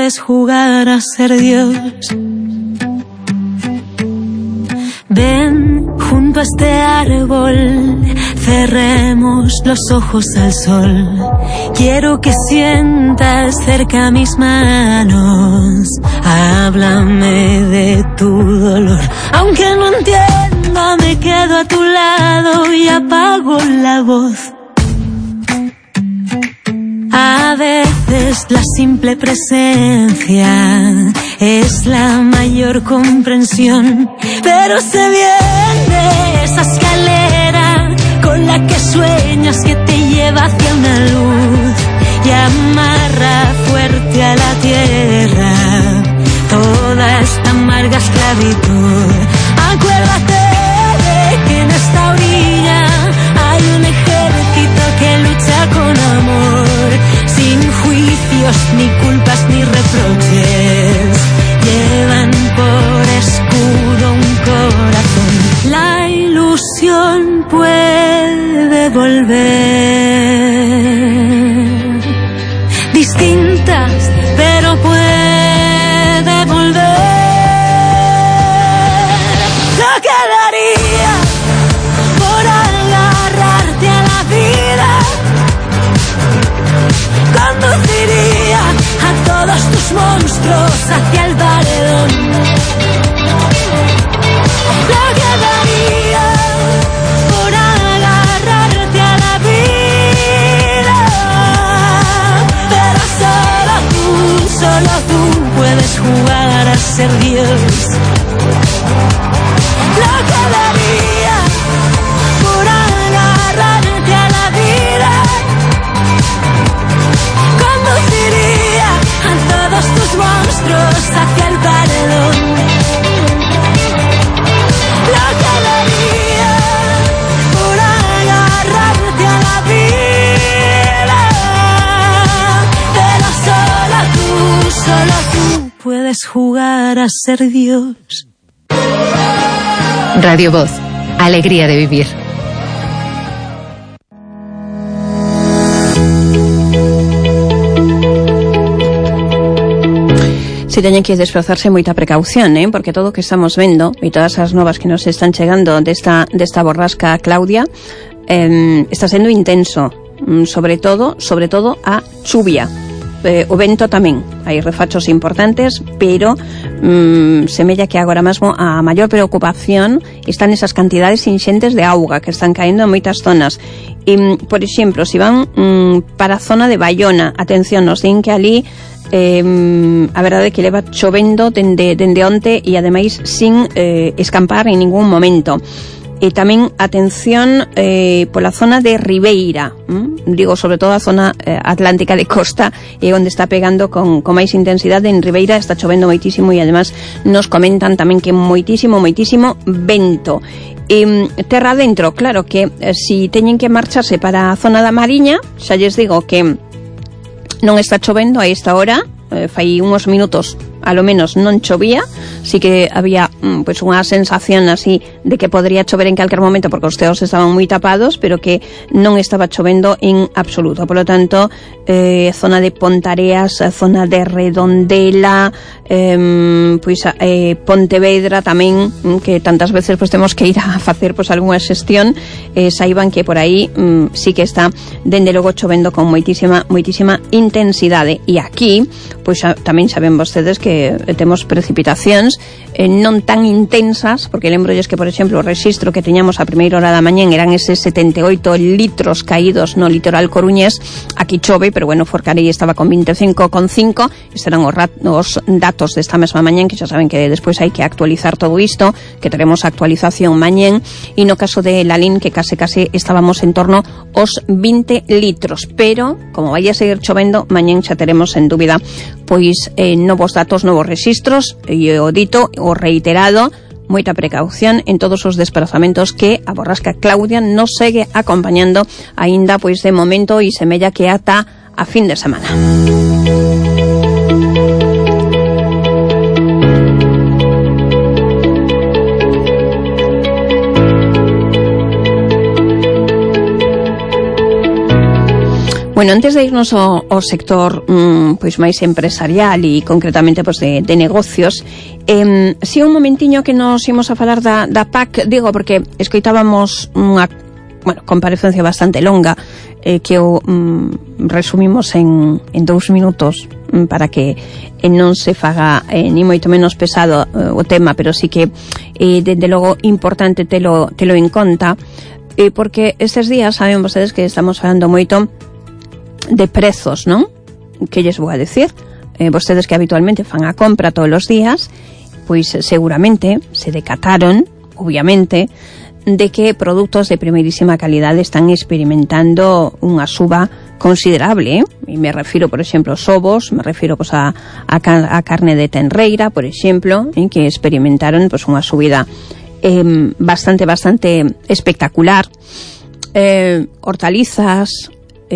puedes jugar a ser Dios. Ven junto a este árbol, cerremos los ojos al sol. Quiero que sientas cerca mis manos. Háblame de tu dolor. Aunque no entienda, me quedo a tu lado y apago la voz. A veces la simple presencia es la mayor comprensión, pero se viene esa escalera con la que sueñas que te lleva hacia una luz y amarra fuerte a la tierra toda esta amarga esclavitud. Acuérdate de que en esta orilla hay un ejército que lucha con amor, sin juicios, ni culpas, ni reproches. Llevan por escudo un corazón. La ilusión puede volver, distintas, pero puede volver. Lo que daría por agarrarte a la vida, conduciría a todos tus monstruos hacia el paredón. Lo que daría por agarrarte a la vida, pero solo tú puedes jugar a ser Dios. Lo que daría por agarrarte a la vida, conduciría a todos tus monstruos hacia el paredón. Lo que daría por agarrarte a la vida, pero solo tú puedes jugar a ser Dios. Radio Voz, alegría de vivir. Si teñen que desplazarse, moita precaución, porque todo o que estamos vendo e todas as novas que nos están chegando desta borrasca Claudia está sendo intenso, sobre todo a chuvia. O vento tamén, hai refachos importantes, pero semella que agora mesmo a maior preocupación están esas cantidades inxentes de auga que están caendo en moitas zonas. E, por exemplo, se van para a zona de Baiona, atención, nos din que ali a verdade é que leva chovendo dende onte e ademais sin escampar en ningún momento. E tamén atención pola zona de Ribeira, digo sobre todo a zona atlántica de costa, e onde está pegando con máis intensidade. En Ribeira está chovendo moitísimo e además nos comentan tamén que moitísimo vento. Terra adentro, claro que si teñen que marcharse para a zona da Mariña, xa lles digo que non está chovendo a esta hora, fai uns minutos a lo menos non chovía, sí que había pues unha sensación así de que podría chover en calquer momento porque os ceos estaban moi tapados, pero que non estaba chovendo en absoluto. Por lo tanto, zona de Pontareas, zona de Redondela, Pontevedra tamén, que tantas veces pues temos que ir a facer pues algunha xestión, saiban que por aí sí que está dende logo chovendo con moitísima intensidade. E aquí pois tamén saben vostedes que temos precipitacións non tan intensas, porque lembrolles que, por exemplo, o rexistro que teñamos a primeira hora da mañán eran eses 78 litros caídos no litoral coruñés. Aquí chove, pero bueno, Forcarei estaba con 25,5. Estes eran os datos desta mesma mañán, que xa saben que despois hai que actualizar todo isto, que teremos actualización mañán. E no caso de Lalín, que case estábamos en torno aos 20 litros, pero como vai a seguir chovendo, mañán xa teremos en dúbida pois novos datos, novos rexistros, e o dito, o reiterado, moita precaución en todos os desplazamentos que a borrasca Claudia nos segue acompañando aínda pois de momento, e semella que ata a fin de semana. Bueno, antes de irnos ao sector pois máis empresarial e concretamente pois de negocios, si un momentiño que nos imos a falar da PAC, digo porque escoitábamos unha comparecencia bastante longa que eu resumimos en 2 minutos para que non se faga ni moito menos pesado o tema, pero sí que desde logo importante telo en conta, porque estes días saben vostedes que estamos falando moito de prezos, non? Que lles vou a decir? Vostedes que habitualmente fan a compra todos os días, pois seguramente se decataron, obviamente, de que produtos de primeirísima calidade están experimentando unha suba considerable, e me refiro, por exemplo, aos ovos, me refiro pois a carne de tenreira, por exemplo, que experimentaron pois unha subida bastante espectacular. Hortalizas,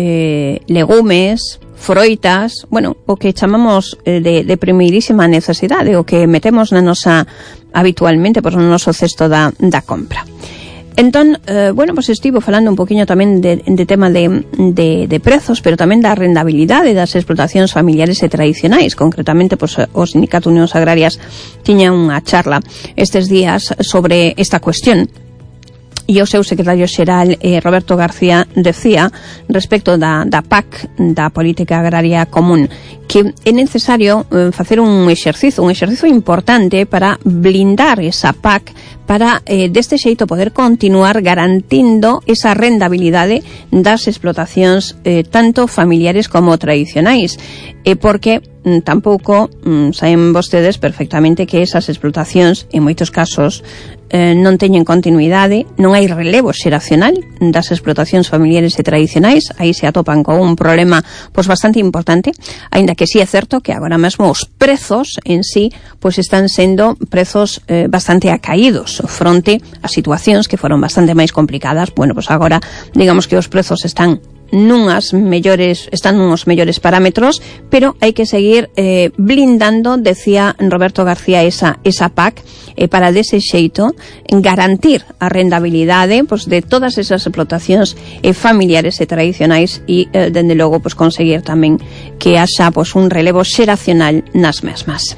legumes, froitas, bueno, o que chamamos de primeirísima necesidade, o que metemos na nosa habitualmente pois no noso cesto da compra. Entón, bueno, pois estivo falando un poquinho tamén de tema de prezos, pero tamén da rentabilidade das explotacións familiares e tradicionais. Concretamente, pois o Sindicato Unións Agrarias tiña unha charla estes días sobre esta cuestión. E o seu secretario xeral, Roberto García, decía respecto da PAC, da Política Agraria Común, que é necesario facer un exercizo importante para blindar esa PAC, para deste xeito poder continuar garantindo esa rentabilidade das explotacións tanto familiares como tradicionais, porque tampouco saben vostedes perfectamente que esas explotacións en moitos casos non teñen continuidade, non hai relevo xeracional das explotacións familiares e tradicionais. Aí se atopan con un problema pois bastante importante, aínda que sí é certo que agora mesmo os prezos en sí pois están sendo prezos bastante acaídos fronte a situacións que foron bastante máis complicadas. Bueno, pois agora digamos que os prezos están nuns mellores parámetros, pero hai que seguir blindando, decía Roberto García, esa PAC, para dese xeito garantir a rentabilidade pois de todas esas explotacións familiares e tradicionais e dende logo pois conseguir tamén que haxa pois un relevo xeracional nas mesmas.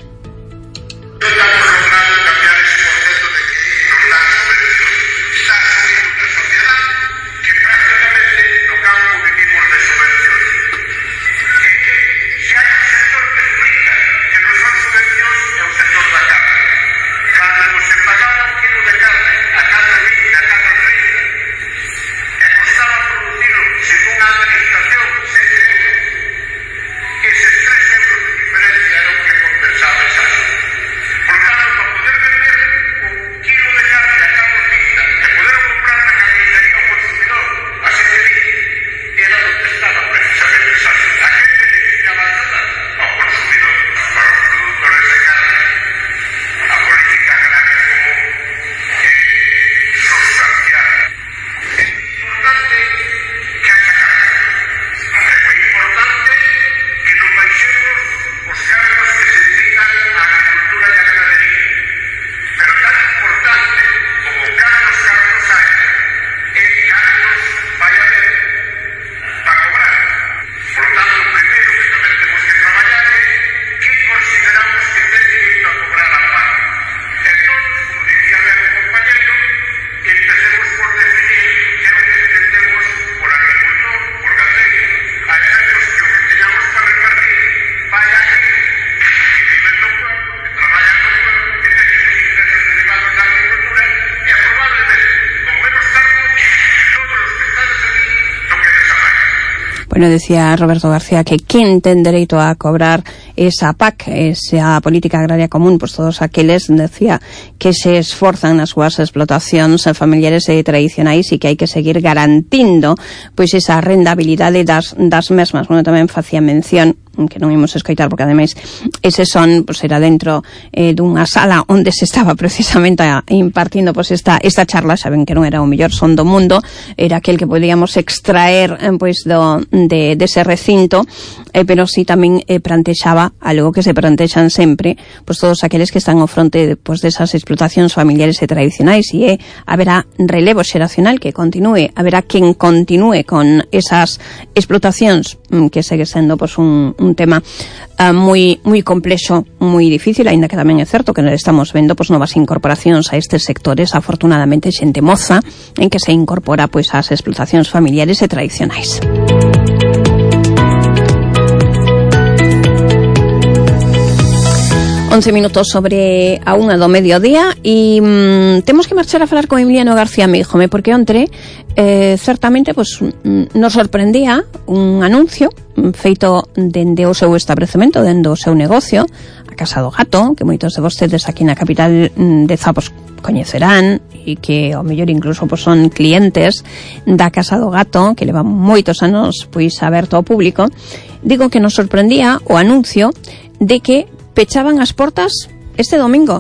Bueno, decía Roberto García que quen ten dereito a cobrar esa PAC, esa Política Agraria Común, pois todos aqueles, decía, que se esforzan nas súas explotacións familiares e tradicionais e que hai que seguir garantindo pois esa rentabilidade das mesmas. Bueno, tamén facía mención, que non imos escoitar porque ademais ese son pois era dentro dunha sala onde se estaba precisamente impartindo pois esta charla. Saben que non era o mellor son do mundo, era aquel que podíamos extraer pois dese recinto, pero sí tamén plantexaba algo que se plantexan sempre pois todos aqueles que están ao fronte pois desas explotacións familiares e tradicionais, e haberá relevo xeracional que continúe, haberá quen continúe con esas explotacións que segue sendo pois un tema moi complexo, moi difícil, aínda que tamén é certo que estamos vendo pois novas incorporacións a estes sectores, afortunadamente xente moza en que se incorpora pois ás explotacións familiares e tradicionais. Once minutos sobre a 1 do mediodía e temos que marchar a falar con Emiliano García Meijome porque ontre certamente pues, nos sorprendía un anuncio feito dende o seu establecemento, dende o seu negocio, a Casa do Gato, que moitos de vostedes aquí na capital de Zapos coñecerán e que ao mellor incluso pues, son clientes da Casa do Gato, que levan moitos anos pois aberto ao público. Digo que nos sorprendía o anuncio de que pechaban as portas este domingo.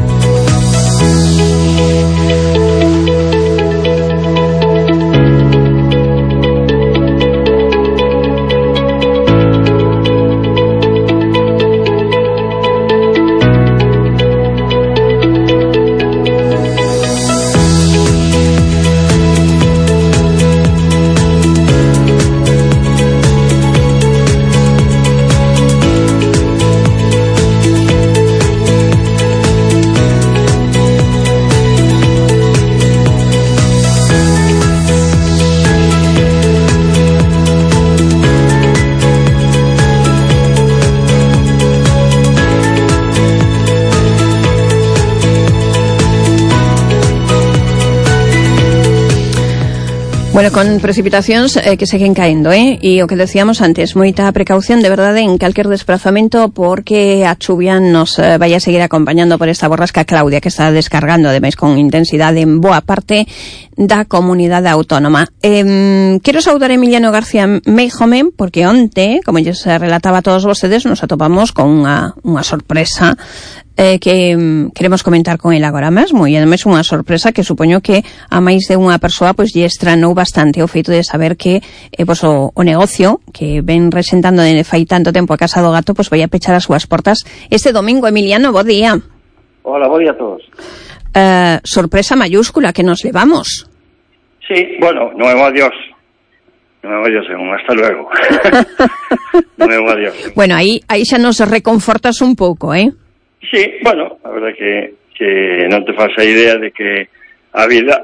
Bueno, con precipitacións que seguen caendo, e o que decíamos antes, moita precaución de verdade en calquer desplazamento porque a chuvia nos vai a seguir acompañando por esta borrasca Claudia que está descargando ademais con intensidade en boa parte da comunidade autónoma. Quero saudar a Emiliano García Meijome porque onte, como lles relataba a todos vostedes, nos atopamos con unha sorpresa que queremos comentar con ele agora mesmo, e ademais unha sorpresa que supoño que a máis de unha persoa pois lle estranou bastante o feito de saber que pois o negocio que ven resentando de fai tanto tempo a Casa do Gato pois vai a pechar as súas portas este domingo. Emiliano, bo día. Hola, bo día a todos. Sorpresa mayúscula que nos levamos. Sí, bueno, non é un adiós. Non é un adiós, é un hasta luego. Non é un adiós. Bueno, aí xa nos reconfortas un pouco, Sí, bueno, a verdade que non te faz a idea de que a vida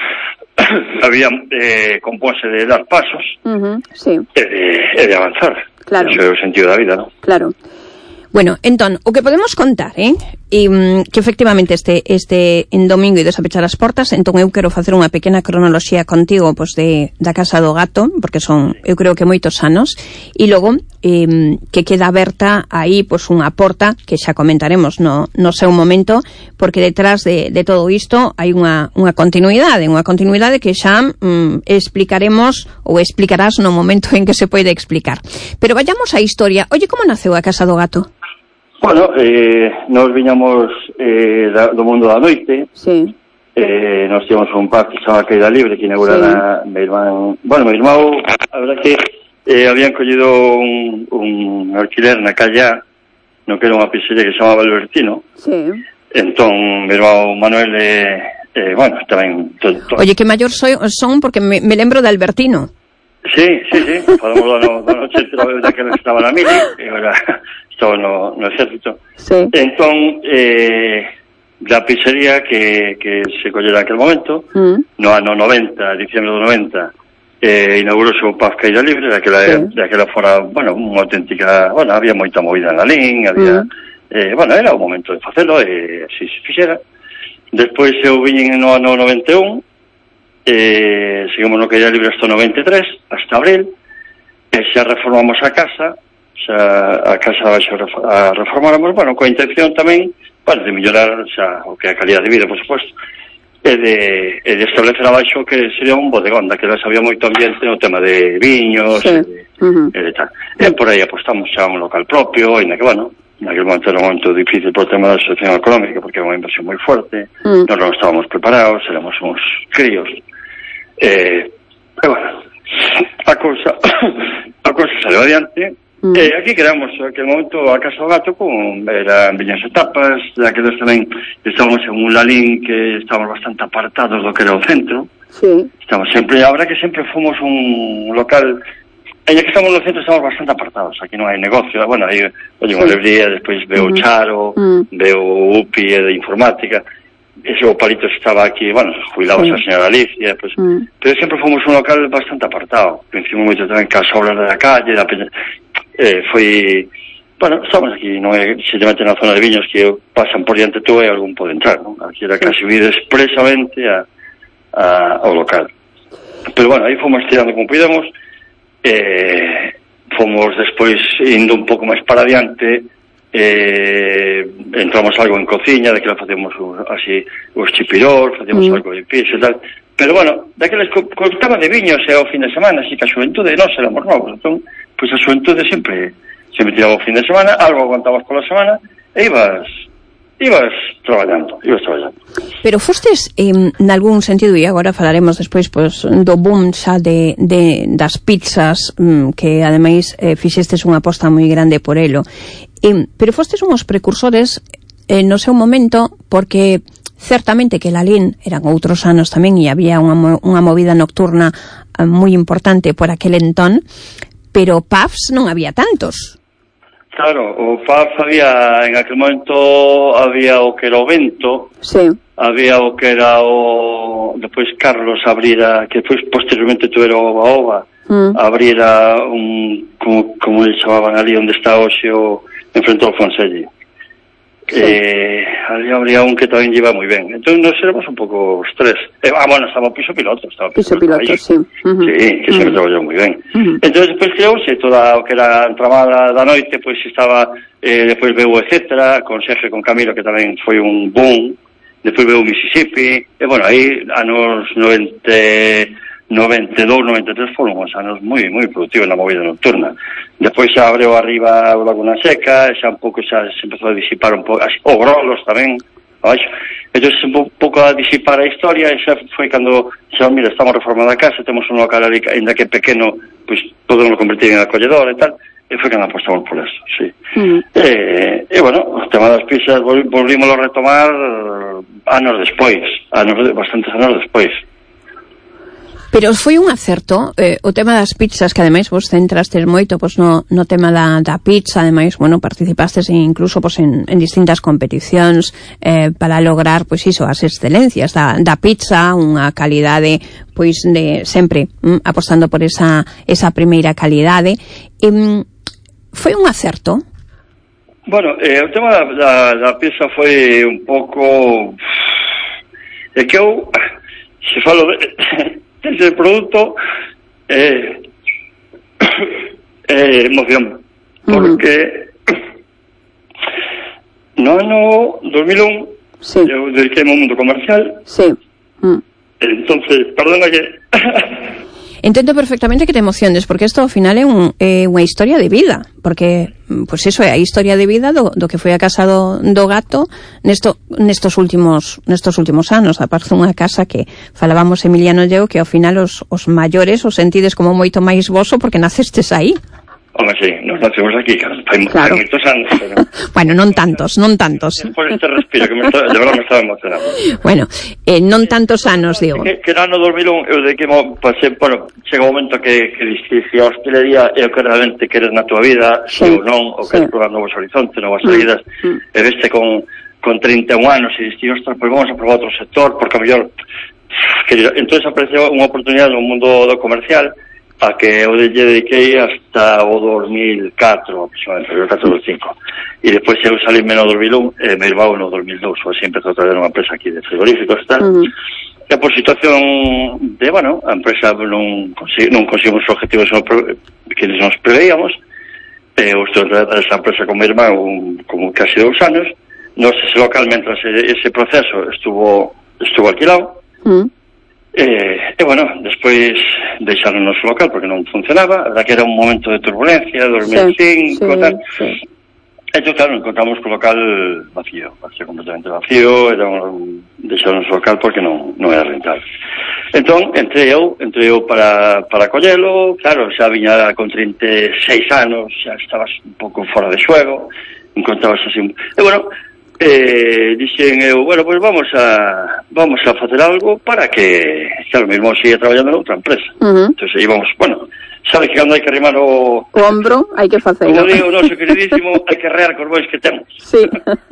había compónse de dar pasos sí. e de avanzar. Claro. Eso é o sentido da vida, non? Claro. Bueno, entón, o que podemos contar, que efectivamente este en domingo ides a pechar as portas, entón eu quero facer unha pequena cronoloxía contigo pois da Casa do Gato, porque son, eu creo que moitos anos, e logo que queda aberta aí pois unha porta que xa comentaremos no seu momento, porque detrás de todo isto hai unha continuidade que xa explicaremos ou explicarás no momento en que se pode explicar. Pero vayamos á historia. Oye, como naceu a Casa do Gato? Bueno, nos viñamos do mundo da noite. Sí. Nos tivemos un pub que se chama Caída Libre, que inaugurara mi irmán. Bueno, mi irmán, a verdad que habían collido un alquiler na calle no que era unha pizzería que se chamaba Albertino. Sí. Entón, mi irmán Manuel, bueno, tamén... Oye, que maior son porque me lembro de Albertino. Sí, falamos da noche da que estaba na mili, e agora estaba no exército. Sí. Entón, da pizzería que se collera en aquel momento, no ano 90, diciembre do 90, inaugurouse o pub Caída Libre, daquela fora, bueno, unha auténtica, bueno, había moita movida na LIN, había, bueno, era o momento de facelo, e así se fixera. Despois eu vin no ano 91, seguimos no Caída Libre hasta 93, hasta abril, e xa reformamos a casa, a casa a reformáramos, bueno, coa intención tamén, bueno, de mellorar xa o que é a calidad de vida, por suposto, e de establecer abaixo que sería un bodegón, daquelas había moito ambiente no tema de viños, sí. E tal. E por aí apostamos xa un local propio, e na que, bueno, naquele momento era un momento difícil por tema da situación económica, porque era unha inversión moi forte, nós non estábamos preparados, éramos uns críos, e bueno, a cousa salió adiante. Aquí creamos aquel momento a Casa do Gato eran viñas etapas, daqueles tamén estábamos en un lalín que estábamos bastante apartados do que era o centro. Sí. Estamos sempre, a verdad que sempre fomos un local que estamos no centro estamos bastante apartados, aquí non hai negocio, bueno, hai unha librería, despois veo o Charo, veo o UPI de informática, ese o Palito estaba aquí, bueno, jubilamos a señora Alicia, pues, pero sempre fomos un local bastante apartado, coincidimos moito tamén cas obras da calle, foi, bueno, estamos aquí, non é, se te meten na zona de viños que pasan por diante tú e algún pode entrar, non? Aquí era casi vido expresamente ao local. Pero bueno, aí fomos tirando como podemos, fomos despois indo un pouco máis para adiante, entramos algo en cociña, daquela facemos así os chipirós, facemos algo de piso e tal, pero bueno, daqueles cortaba de viños e ao fin de semana, así que a xuventude nós éramos novos, entón, pois a xuventude sempre tiraba o fin de semana, algo aguantabas pola semana e ibas traballando. Pero fostes, nalgún sentido, e agora falaremos despois pois, do boom xa das pizzas, que ademais fixestes unha aposta moi grande por elo, pero fostes unhos precursores no seu momento, porque certamente que Lalín eran outros anos tamén e había unha movida nocturna moi importante por aquel entón, pero pubs non había tantos. Claro, o pub había, en aquel momento, había o que era o Vento, había o que era o... Depois Carlos abrira, que depois posteriormente tuvera o Oba, abrira un... como le chamaban ali, onde está hoxe o... enfrente ao Fonselli. Ali habría un que tamén lleva moi ben. Entón nos éramos un pouco os tres. Bueno, estaba o piso piloto. Piso piloto, sí. Que sempre traballou moi ben. Entón, despois creouse toda o que era a entramada da noite, pois estaba, despois veu Etcétera, con Sergio e con Camilo, que tamén foi un boom. Despois veu Mississippi. E, bueno, aí, anos 92, 93 foron uns anos moi productivos na movida nocturna. Despois xa abreu arriba o Laguna Seca, xa un pouco xa se empezou a disipar un pouco, o Grolos tamén, abaixo. Entón, un pouco a disipar a historia, e xa foi cando, xa, mira, estamos reformando a casa, temos un local ali, ainda que pequeno, pois podemos convertir en acolledor e tal, e foi cando apostamos por eso, sí. E, bueno, o tema das pizzas volvimos a retomar bastantes anos despois. Pero foi un acerto o tema das pizzas, que ademais vos centrastes moito pois, no tema da pizza, ademais, bueno, participastes incluso pois, en distintas competicións para lograr, pois iso, as excelencias da pizza, unha calidade pois de sempre apostando por esa primeira calidade. Foi un acerto? Bueno, o tema da pizza foi un pouco... É que eu, se falo desde producto, emoción, porque no ano 2001 eu dediquei-me ao mundo comercial. Entonces, perdona que... Entendo perfectamente que te emociones, porque isto ao final é unha historia de vida, porque pois eso é a historia de vida do que foi a casa do gato nestos últimos anos. Aparte unha casa que falábamos Emiliano e eu, que ao final os maiores os sentides como moito máis voso porque nacestes aí. Home, sí, nos nacemos aquí, claro. Moitos anos, pero... Bueno, non tantos. Por este respiro, que de verdad me estaba emocionando. Bueno, non tantos anos, digo. Que no ano 2001, eu de que pasei, bueno, chega un momento que dixi a hostelería é o que realmente queres na tua vida, se ou non, ou queres probar novos horizontes, novas saídas, e veste con 31 anos e dixi, ostras, pois vamos a probar outro sector, porque a mellor... Entón apareceu unha oportunidade no mundo do comercial, a que eu lle dediquei hasta o 2004, aproximadamente, 2004-2005. E depois eu salí no 2001, me irvao no 2002, ou así empezou a traer unha empresa aquí de frigoríficos, tal. E por situación de, bueno, a empresa non conseguimos os objetivos que nos preveíamos, eu estou a tratar esa empresa con mi irmán como casi 2 anos, nos ese local, mentras ese proceso estuvo alquilado, e bueno, despois deixaron o noso local porque non funcionaba, a verdad que era un momento de turbulencia, 2005, tal. Entón, claro, encontramos co local vacío, completamente vacío, deixaron o noso local porque non era rentable. Entón, entrei eu para collelo, claro, xa viña con 36 anos, xa estabas un pouco fora de xuego, encontrabas así... E bueno... dixen eu, bueno, pois vamos a facer algo para que, claro, mesmo siga traballando noutra empresa. Entón, íbamos, bueno, sabe que cando hai que arrimar o ombro, hai que facelo. Como digo o noso queridísimo, hai que rear cos bois que temos. Sí.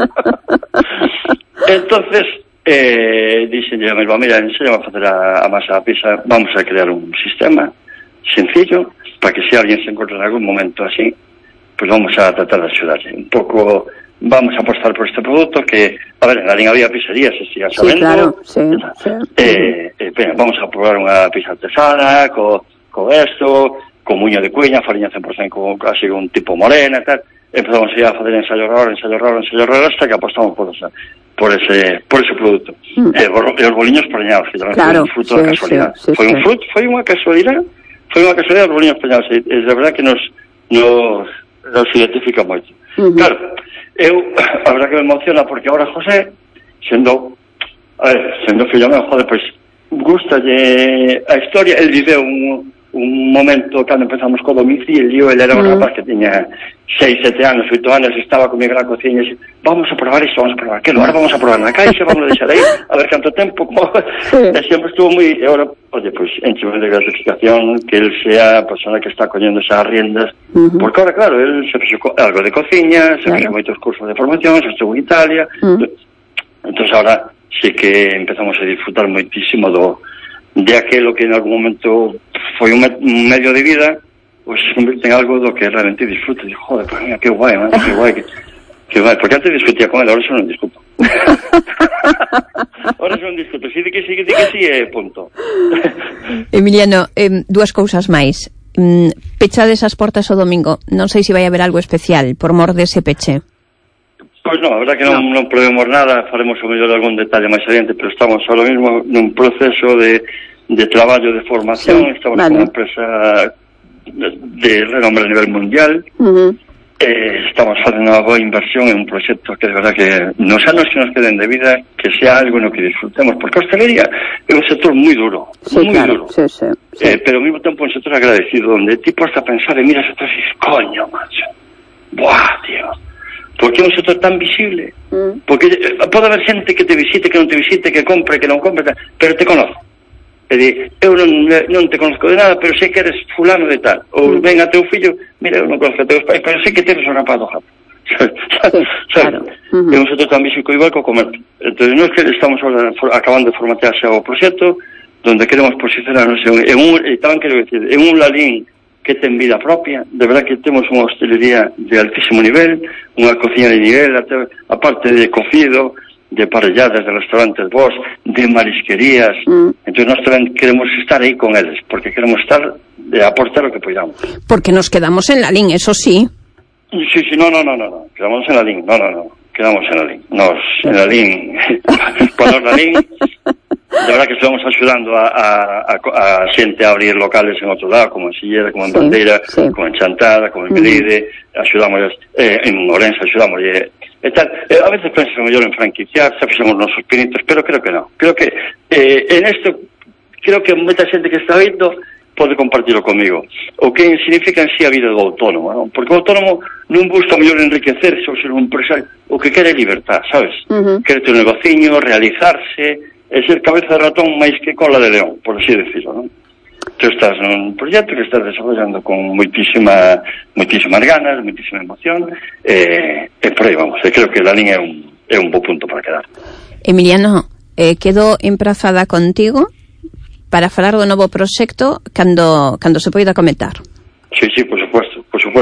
Entonces, dixenlle a mi irmán, mira, enséñame a facer a masa da pizza, vamos a crear un sistema sencillo, para que se alguien se encontre en algún momento así, pues vamos a tratar de ayudarle. Un poco, vamos a apostar por este producto que, a ver, en Lalín había pizzerías, se siga sabendo. Sí, claro, sí. Vamos a probar unha pizza artesana, con esto, con muño de cuña, fariña 100% así un tipo morena e tal. Empezamos a facer ensayo raro, hasta que apostamos por ese producto. E os boliños preñados, que tamén foi un fruto da casualidad. Foi unha casualidad os boliños preñados, e de verdad que nos identifica moito. Claro, a verdad que me emociona, porque ahora José, sendo fillo meu, pois gustalle a historia. El viveu un momento cando empezamos co domicilio. Ele era un rapaz que tiña 6, 7 anos, 8 anos, estaba con mi gran cociña e vamos a probar isto, vamos a probar aquilo, ahora vamos a probar na caixa, vamos a deixar aí a ver canto tempo, e sempre estuvo moi, e ahora, pues encheme de gratificación que el sea a persona que está collendo esas riendas, porque ahora, claro, el se fixo algo de cociña, se fixo moitos cursos de formación, se estuvo en Italia, entonces ahora sí que empezamos a disfrutar moitísimo de aquelo que en algún momento foi un medio de vida, pois se convirte en algo do que realmente disfruto. E digo, joder, pues mira, que guai, que guai, porque antes discutía con él, ahora xa non discuto. Ahora xa non discuto, si di que sí, punto. Emiliano, dúas cousas máis. Pechades as portas o domingo, non sei se vai haber algo especial por mor dese peche. Pois non, a verdad que non prevemos nada, faremos o mellor algún detalle máis adiante, pero estamos ahora mesmo nun proceso de traballo de formación, estamos con unha empresa de renombre a nivel mundial, estamos facendo unha boa inversión en un proxecto que de verdad que nos anos que nos queden de vida, que sea algo no que disfrutemos, porque a hostelería é un sector moi duro, duro. Pero ao mesmo tempo un sector agradecido, onde ti podes pensar e miras atrás e dices, coño, macho, buah, tío, porque é un sector tan visible, porque pode haber xente que te visite, que non te visite, que compre, que non compre, pero te conoce. É dicir, eu non te conozco de nada, pero sei que eres fulano de tal. Ou ven a teu fillo, mira, eu non conozco a teus pais, pero sei que teres o rapaz do japo. Claro. É un sector tan visible igual que o comercio. Entón, non é que estamos acabando de formatearse ao proxecto, donde queremos posicionarnos en un Lalín que ten vida propia. De verdad que temos unha hostelería de altísimo nivel, unha cociña de nivel, aparte de cocido, de parrilladas, de restaurantes vos, de marisquerías. Entón nós tamén queremos estar aí con eles, porque queremos estar de aportar o que podamos. Porque nos quedamos en Lalín, eso sí. Sí, no, quedamos en Lalín, quedamos en Lalín. Nos, en Lalín, para nos Lalín, de verdad que estamos axudando a xente a abrir locales en outro lado, como en Sillera, como en Bandeira, como en Chantada, como en Melide, axudamos en Ourense, axudamos e tal. A veces pensamos mellor en franquiciar, xa fixemos os nosos pinitos, pero creo que non. Creo que en esto, creo que moita xente que está vindo pode compartirlo comigo. O que significa en sí a vida do autónomo, non? Porque o autónomo non busca mellor enriquecerse ou ser un empresario, o que quere é libertad, sabes? Quere ter un negociño, realizarse, é ser cabeza de ratón máis que cola de león, por así decirlo, non? Tú estás nun proxecto que estás desarrollando con moitísimas ganas, moitísima emoción, e por aí vamos. Creo que Lalín é un bo punto para quedar. Emiliano, quedo emprazada contigo para falar do novo proxecto cando se poida comentar. Sí, por supuesto.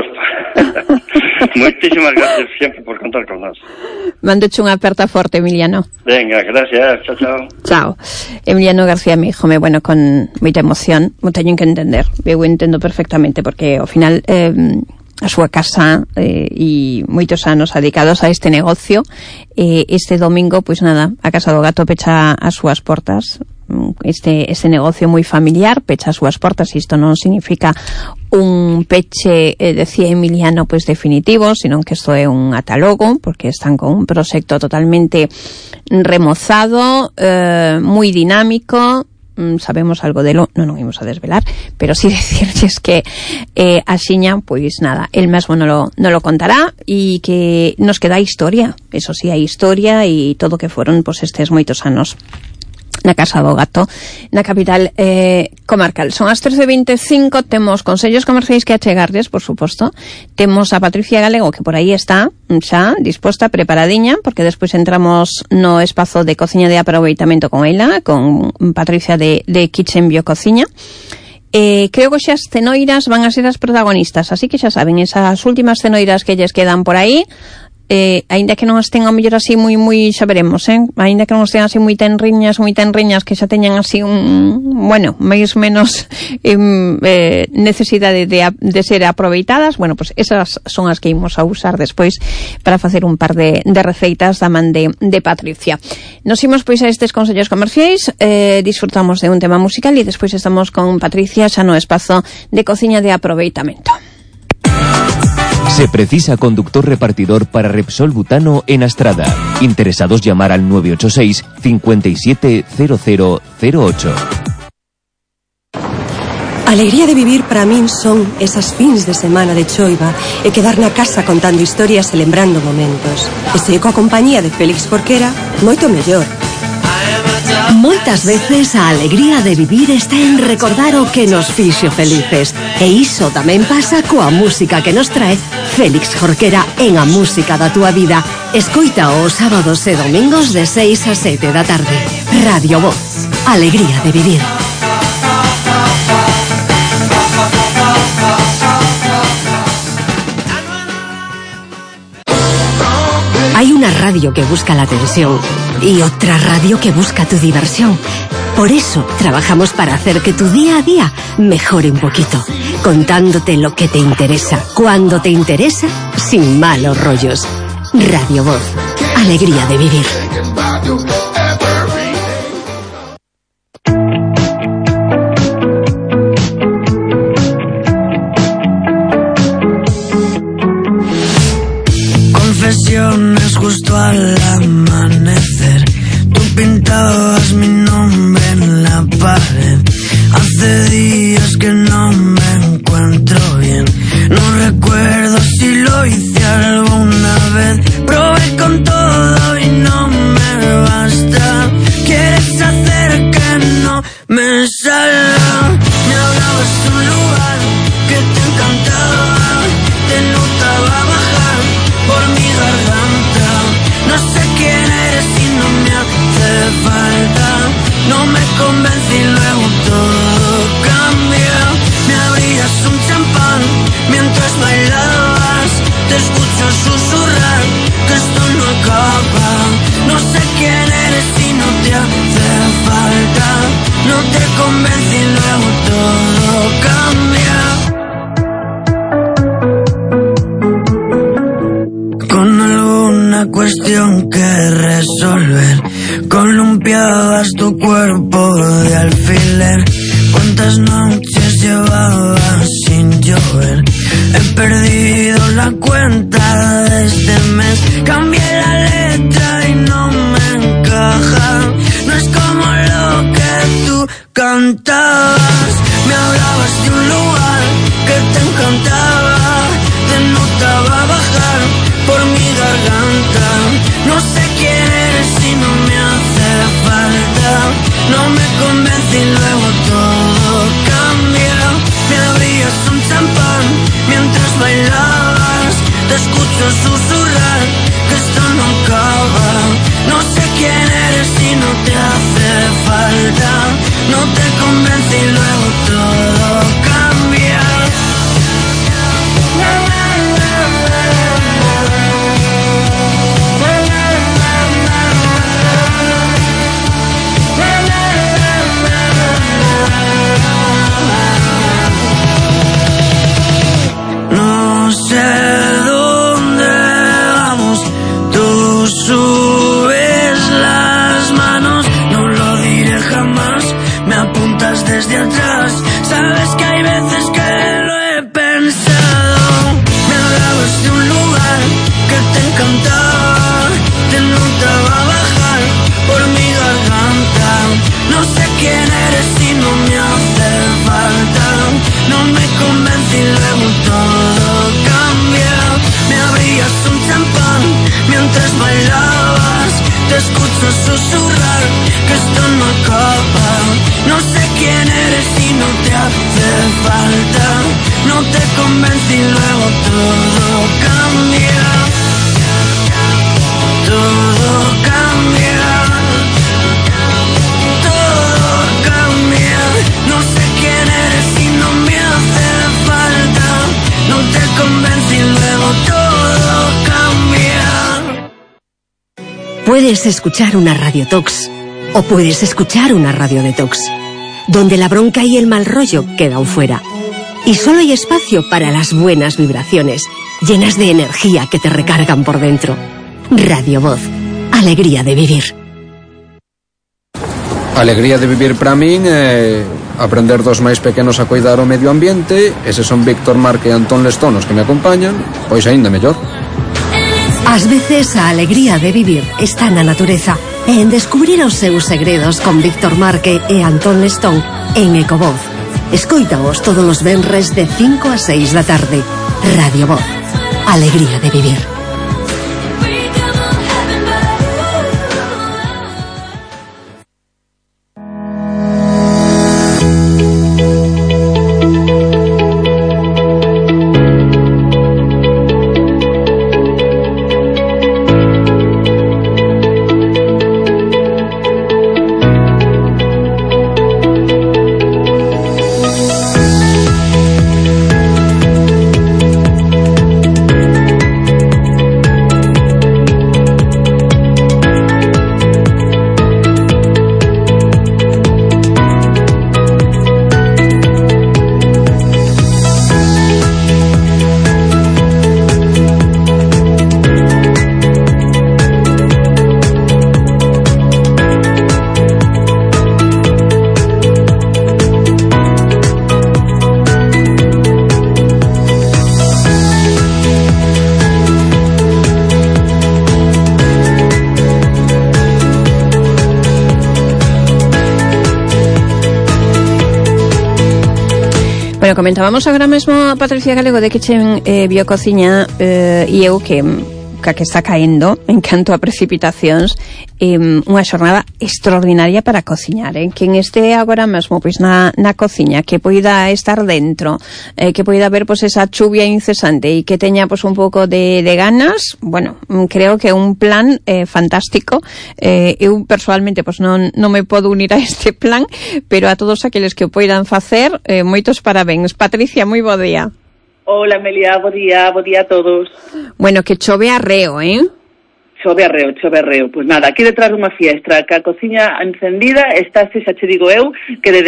Moitísimas gracias sempre por contar con nós. Mandoche unha aperta forte, Emiliano. Venga, gracias, chao. Emiliano García Míjome, bueno, con moita emoción, mo teño que entender, eu entendo perfectamente, porque ao final a súa casa e moitos anos dedicados a este negocio, este domingo, pois nada, a Casa do Gato pecha as súas portas. Este negocio moi familiar pecha as súas portas, e isto non significa un peche, decía Emiliano, pois definitivo, sino que isto é un atalogo, porque están con un proxecto totalmente remozado, moi dinámico. Sabemos algo delo, non imos a desvelar, pero sí decirles que axiña, pois nada, el mesmo non lo contará, e que nos queda a historia, eso sí, a historia e todo que foron pois estes moitos anos na Casa do Gato, na capital comarcal. Son as 13:25, temos consellos comerciais que achegarles, por suposto. Temos a Patricia Galego, que por aí está, xa, disposta, preparadiña, porque despois entramos no espazo de cociña de aproveitamento con ela, con Patricia de Kitchen Biocociña. Creo que as cenoiras van a ser as protagonistas, así que xa saben, esas últimas cenoiras que lles quedan por aí, aínda que non as ten ao mellor así moi xa veremos, aínda que non as ten así moi tenriñas que xa teñan así máis menos necesidade de ser aproveitadas, pues esas son as que imos a usar despois para facer un par de receitas da man de Patricia. Nos imos pois a estes consellos comerciais, disfrutamos de un tema musical e despois estamos con Patricia xa no espazo de cociña de aproveitamento. Se precisa conductor repartidor para Repsol Butano en Astrada. Interesados llamar al 986 57 0008. Alegría de vivir para min son esas fins de semana de choiva e quedar na casa contando historias e lembrando momentos. E se coa compañía de Félix Jorquera, moito mellor. Moitas veces a alegría de vivir está en recordar o que nos fixo felices. E iso tamén pasa coa música que nos trae Félix Jorquera en A Música da Túa Vida. Escoita os sábados e domingos de 6 a 7 da tarde. Radio Voz. Alegría de vivir. Hay una radio que busca la atención y otra radio que busca tu diversión. Por eso trabajamos para hacer que tu día a día mejore un poquito, contándote lo que te interesa, cuando te interesa, sin malos rollos. Radio Voz, alegría de vivir. Confesiones justo al amanecer. Tú pintabas mi nombre en la pared. Hace días que no me encuentro bien. No recuerdo si lo hice alguna vez. Probé con todo y no me basta. Quieres hacer que no me salga. Me hablabas de un lugar que te encantaba. Te notaba bajar por mi garganta. No sé quién eres y no me hace falta. No me convence y luego todo cambia. Me abrías un champán mientras bailabas. Te escucho susurrar que esto no acaba. No sé quién eres y no te hace falta. No te convence y luego todo cambia. Con alguna cuestión que resolver, columpiabas tu cuerpo de alfiler. ¿Cuántas noches llevabas sin llover? He perdido la cuenta de este mes. Cambié la letra y no me encaja. No es como lo que tú cantabas. Me hablabas de un lugar que te encantaba. Te notaba bajar por mi garganta. No sé quién eres y no me hace falta. No me convence y luego todo cambia. Me abrías un champán mientras bailabas. Te escucho susurrar que esto no acaba. No sé quién eres y no te hace falta. No te convence y luego todo cambia. No sé dónde vamos, tú subes las manos, no lo diré jamás, me apuntas desde atrás, sabes que hay veces que lo he pensado. Me hablabas de un lugar que te encantaba, te notaba bajar por mi garganta. No sé quién eres y no me hace falta. No me convence y luego todo cambia. Me abrías un champán mientras bailabas. Te escucho susurrar que esto no acaba. Puedes escuchar una radiotox o puedes escuchar una radiodetox, donde la bronca y el mal rollo quedan fuera. Y solo hay espacio para las buenas vibraciones, llenas de energía que te recargan por dentro. Radio Voz. Alegría de vivir. Alegría de vivir para min é aprender dos máis pequenos a cuidar o medio ambiente. Eses son Víctor Marque e Antón Lestón os que me acompañan. Pois aínda mellor. Ás veces a alegría de vivir está na natureza e en descubrir os seus segredos con Víctor Marque e Antón Lestón en Ecovoz. Escoítaos todos os venres de 5 a 6 da tarde. Radio Voz. Alegría de vivir. Bueno, comentábamos agora mesmo a Patricia Galego de que chen biocociña e eu que está caendo en canto a precipitacións, unha xornada extraordinaria para cociñar, quen este agora mesmo pois na cociña, que poida estar dentro, que poida ver pois esa chuvia incesante e que teña pois un pouco de ganas, bueno, creo que é un plan fantástico. Eu persoalmente pois non me podo unir a este plan, pero a todos aqueles que o poidan facer, moitos parabéns. Patricia, moi bo día. Hola, Amelia, bo día a todos. Bueno, que chove arreo, Chove arreo. Pois nada, aquí detrás dunha fiestra, que a cociña encendida está, xa che digo eu, que de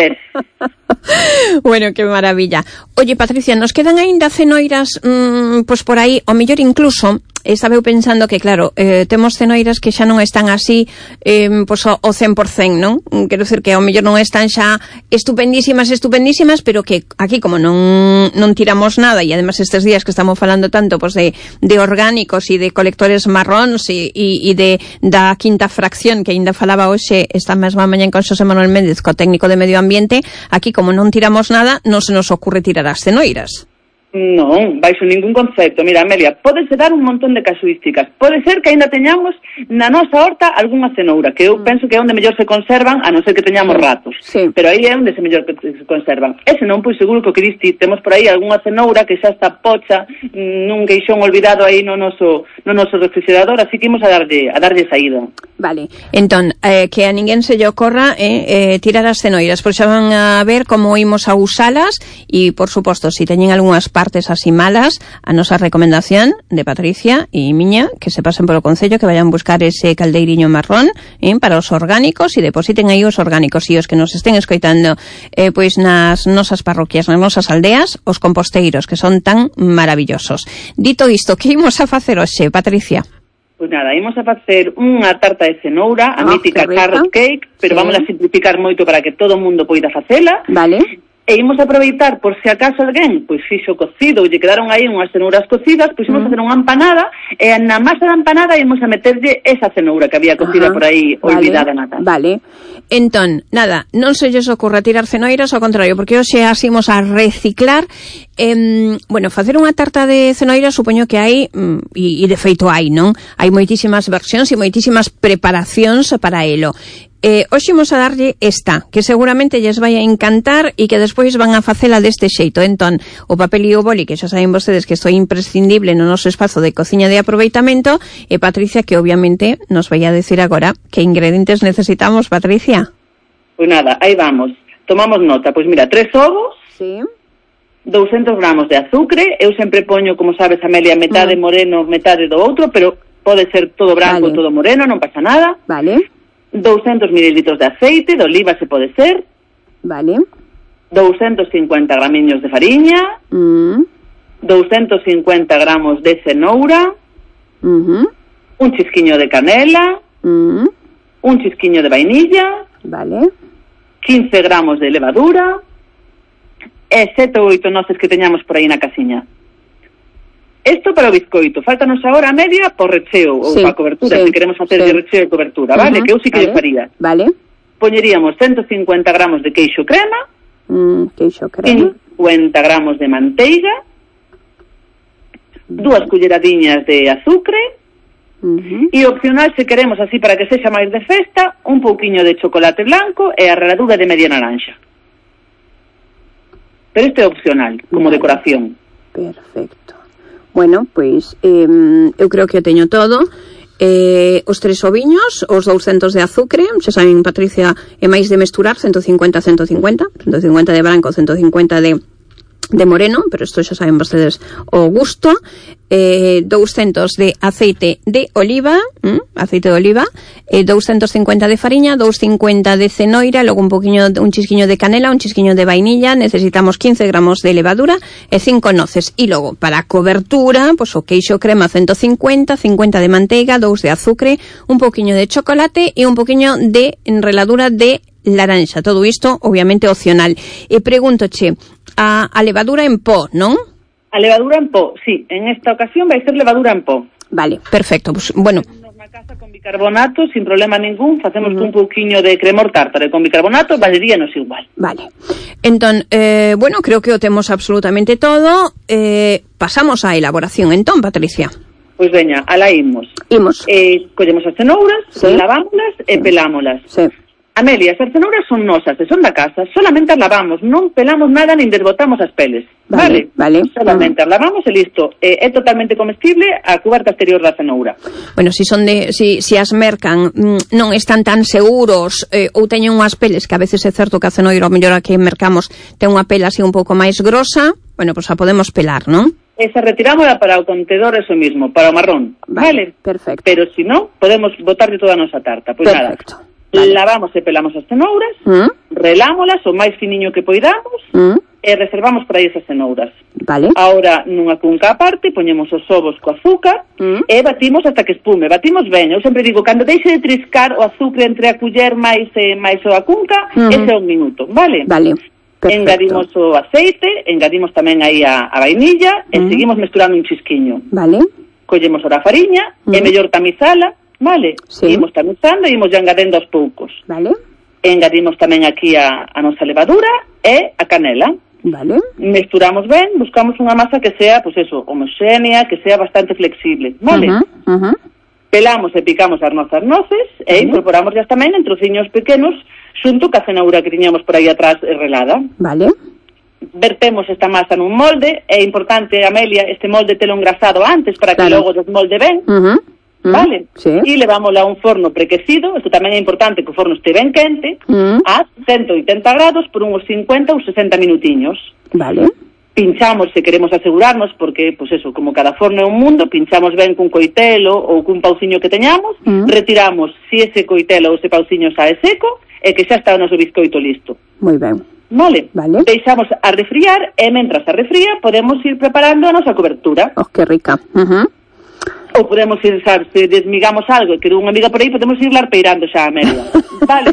10. Bueno, que maravilla. Oye, Patricia, nos quedan aínda cenoiras, pois por aí, o mellor incluso, estaba eu pensando que, claro, temos cenoiras que xa non están así, pois o 100%, non? Quero dicir que ao mellor non están xa estupendísimas, pero que aquí como non tiramos nada, e además estes días que estamos falando tanto pois de orgánicos e de colectores marróns e da quinta fracción, que aínda falaba hoxe esta mesma mañá con Xosé Manuel Méndez, co técnico de medio ambiente, aquí como non tiramos nada, non se nos ocurre tirar as cenoiras. Non, baixo ningún concepto. Mira, Amelia, pódese dar un montón de casuísticas. Pode ser que aínda teñamos na nosa horta algunha cenoura, que eu penso que é onde mellor se conservan, a non ser que teñamos ratos. Sí. Pero aí é onde se mellor que se conservan. Ese non, pois seguro que o que diste, temos por aí algunha cenoura que xa está pocha nun queixón olvidado aí no noso refrigerador, así que imos a darlle saída. Vale, entón, que a ninguén se lle ocorra tirar as cenoiras, pois xa van a ver como imos a usalas e, por suposto, se teñen algunhas partes así malas, a nosa recomendación de Patricia e miña, que se pasen polo concello, que vayan buscar ese caldeiriño marrón para os orgánicos e depositen aí os orgánicos, e os que nos estén escoitando pois nas nosas parroquias, nas nosas aldeas, os composteiros, que son tan maravillosos. Dito isto, que imos a facer hoxe, Patricia? Pois nada, imos a facer unha tarta de cenoura, a mítica carrot cake, pero vamos a simplificar moito para que todo o mundo poida facela. Vale. E imos aproveitar, por se acaso alguén pois fixo cocido ou lle quedaron aí unhas cenouras cocidas, pois imos facer unha empanada e na masa da empanada imos a meterlle esa cenoura que había cocida por aí olvidada na tarde. Vale. Entón, nada, non se lles ocorra tirar cenoiras, ao contrario, porque hoxe asimos a reciclar. Bueno, facer unha tarta de cenoiras supoño que hai, e de feito hai, non? Hai moitísimas versións e moitísimas preparacións para elo. Hoxe imos a darlle esta, que seguramente lles vai a encantar e que despois van a facela deste xeito. Entón, o papel e o boli, que xa saben vostedes que isto é imprescindible no noso espazo de cociña de aproveitamento, e Patricia, que obviamente nos vai a decir agora que ingredientes necesitamos, Patricia. Pois nada, aí vamos. Tomamos nota. Pois mira, 3 ovos, 200 gramos de azucre. Eu sempre poño, como sabes, Amelia, metade moreno, metade do outro, pero pode ser todo branco ou todo moreno, non pasa nada. Vale. 200 mililitros de aceite, de oliva se pode ser. Vale. 250 gramiños de fariña. 250 gramos de cenoura. Un chisquiño de canela. Un chisquiño de vainilla. Vale. 15 gramos de levadura. E 7 ou 8 noces que teñamos por aí na casiña. Isto para o bizcoito. Fáltanos agora a media por recheo ou para cobertura, se queremos facer de recheo e cobertura, vale? Que eu sí que lle faría. Vale. Poñeríamos 150 gramos de queixo crema. Queixo crema. 50 gramos de manteiga. 2 culleradiñas de azucre. E opcional, se queremos así para que sexa máis de festa, un pouquiño de chocolate blanco e a raladura de media naranxa. Pero isto é opcional, como decoración. Perfecto. Bueno, pois eu creo que o teño todo. Os 3 oviños, os 200 de azucre, xa saben, Patricia, é máis de mesturar, 150 de branco, 150 de moreno, pero isto xa saben vostedes o gusto. 200 de aceite de oliva, 250 de fariña, 250 de cenoira, logo un chisquiño de canela, un chisquiño de vainilla, necesitamos 15 gramos de levadura e 5 noces. E logo, para cobertura, pues o queixo crema 150, 50 de manteiga, 2 de azucre, un poquinho de chocolate e un poquinho de enreladura de laranxa. Todo isto, obviamente, opcional. E pregúntoche, a levadura en pó, non? A levadura en pó, sí. En esta ocasión vai ser levadura en pó. Vale, perfecto. Pues, bueno. Na casa con bicarbonato, sin problema ningún, facemos un pouquiño de cremor tártaro con bicarbonato, valeríanos igual. Vale. Entón, bueno, creo que o temos absolutamente todo. Pasamos á elaboración, entón, Patricia. Pois veña, alá imos. Collemos as cenouras, lavámolas e pelámolas. Sí. Amelia, as cenouras son nosas, e son da casa, solamente as lavamos, non pelamos nada nin desbotamos as peles, vale? Solamente as lavamos e listo. É totalmente comestible a cuberta exterior da cenoura. Bueno, si as mercan non están tan seguros ou teñen unhas peles, que a veces é certo que a cenoura, o mellor a que mercamos, ten unha pela así un pouco máis grosa, bueno, pois a podemos pelar, non? Esa retirámola para o contedor, eso mismo, para o marrón, vale? Perfecto. Pero si non, podemos botarlle toda a nosa tarta, pois nada. Vale. Lavamos e pelamos as cenouras, relámolas o máis finiño que poidamos e reservamos para aí esas cenouras. Vale. Ahora, nunha cunca aparte, poñemos os ovos co azúcar e batimos hasta que espume. Batimos ben. Eu sempre digo, cando deixe de triscar o azúcar entre a culler máis a cunca, ese é un minuto, vale? Vale. Perfecto. Engadimos o aceite, engadimos tamén aí a vainilla e seguimos mesturando un chisquiño. Vale. Collemos ora a fariña, é mellor tamizala, vale? Sí. Imos tamizando e imos ya engadendo aos poucos. Vale. Engadimos tamén aquí a nosa levadura e a canela. Vale. Mesturamos ben, buscamos unha masa que sea, pues eso, homogénea, que sea bastante flexible, vale? Pelamos e picamos as nosas noces e incorporamos ya tamén en trociños pequenos xunto ca cenoura que tiñamos por aí atrás relada. Vale. Vertemos esta masa nun molde. É importante, Amelia, este molde telo engrasado antes para que logo desmolde ben. Vale? Sí. E levámosla a un forno prequecido, isto tamén é importante que o forno este ben quente, a 180 grados por uns 50 ou 60 minutiños. Vale. Pinchamos se queremos asegurarnos, porque, pues eso, como cada forno é un mundo, pinchamos ben cun coitelo ou cun pauciño que teñamos, retiramos si ese coitelo ou ese pauciño xa é seco, e que xa está o noso bizcoito listo. Moi ben. Vale. Deixamos a refriar, e mentras a refría podemos ir preparando a nosa cobertura. Oh, que rica. Ou podemos ir, sabes, se desmigamos algo e quedou unha amiga por aí, podemos ir larpeirando xa a media. Vale.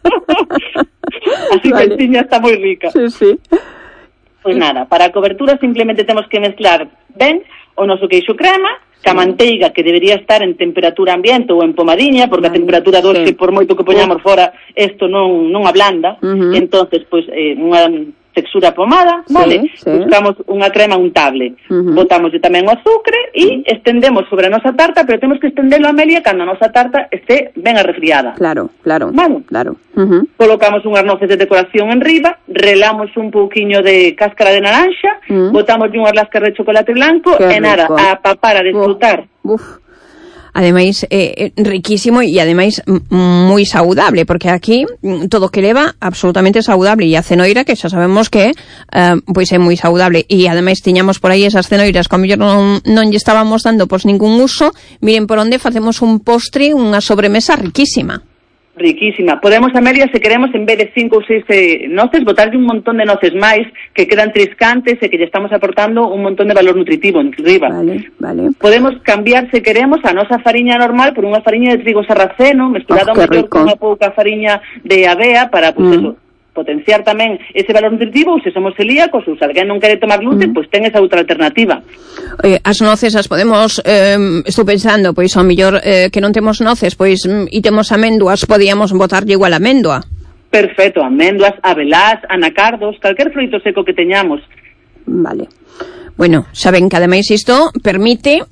Así que a tiña está moi rica. Sí. Pois nada, para a cobertura simplemente temos que mezclar ben o noso queixo crema, ca manteiga que debería estar en temperatura ambiente ou en pomadiña, porque a temperatura dos que por moito que poñamos fora, isto non ablanda. Entonces, pois, unha textura pomada, vale? Buscamos unha crema untable. Botamos tamén o azúcar e estendemos sobre a nosa tarta, pero temos que estendelo, Amelia, cando a nosa tarta este ben arrefriada. Claro. Vale? Claro. Colocamos unhas noces de decoración en riba, relamos un pouquiño de cáscara de naranxa, botamos unhas lascas de chocolate blanco e nada, a papar, a disfrutar. Ademais, riquísimo e ademais moi saudable, porque aquí todo que leva absolutamente saudable, e a cenoira que xa sabemos que pois é moi saudable, e ademais tiñamos por aí esas cenoiras que ao mellor non lle estábamos dando pois ningún uso. Miren por onde facemos un postre, unha sobremesa riquísima. Riquísima. Podemos a media, se queremos, en vez de 5 ou 6 noces, botarlle un montón de noces máis que quedan triscantes e que lle estamos aportando un montón de valor nutritivo en riba. Vale. Podemos cambiar, se queremos, a nosa fariña normal por unha fariña de trigo sarraceno, mesturada mellor con unha pouca fariña de avea para, pues eso, potenciar tamén ese valor nutritivo. Ou se somos celíacos ou se alguén non quere tomar gluten, pois ten esa outra alternativa. As noces as podemos, estou pensando, pois ao mellor que non temos noces, pois e temos amendoas, podíamos botarlle igual amendoa. Perfecto, amendoas, abelás, anacardos, calquer froito seco que teñamos. Vale. Bueno, saben que ademais isto permite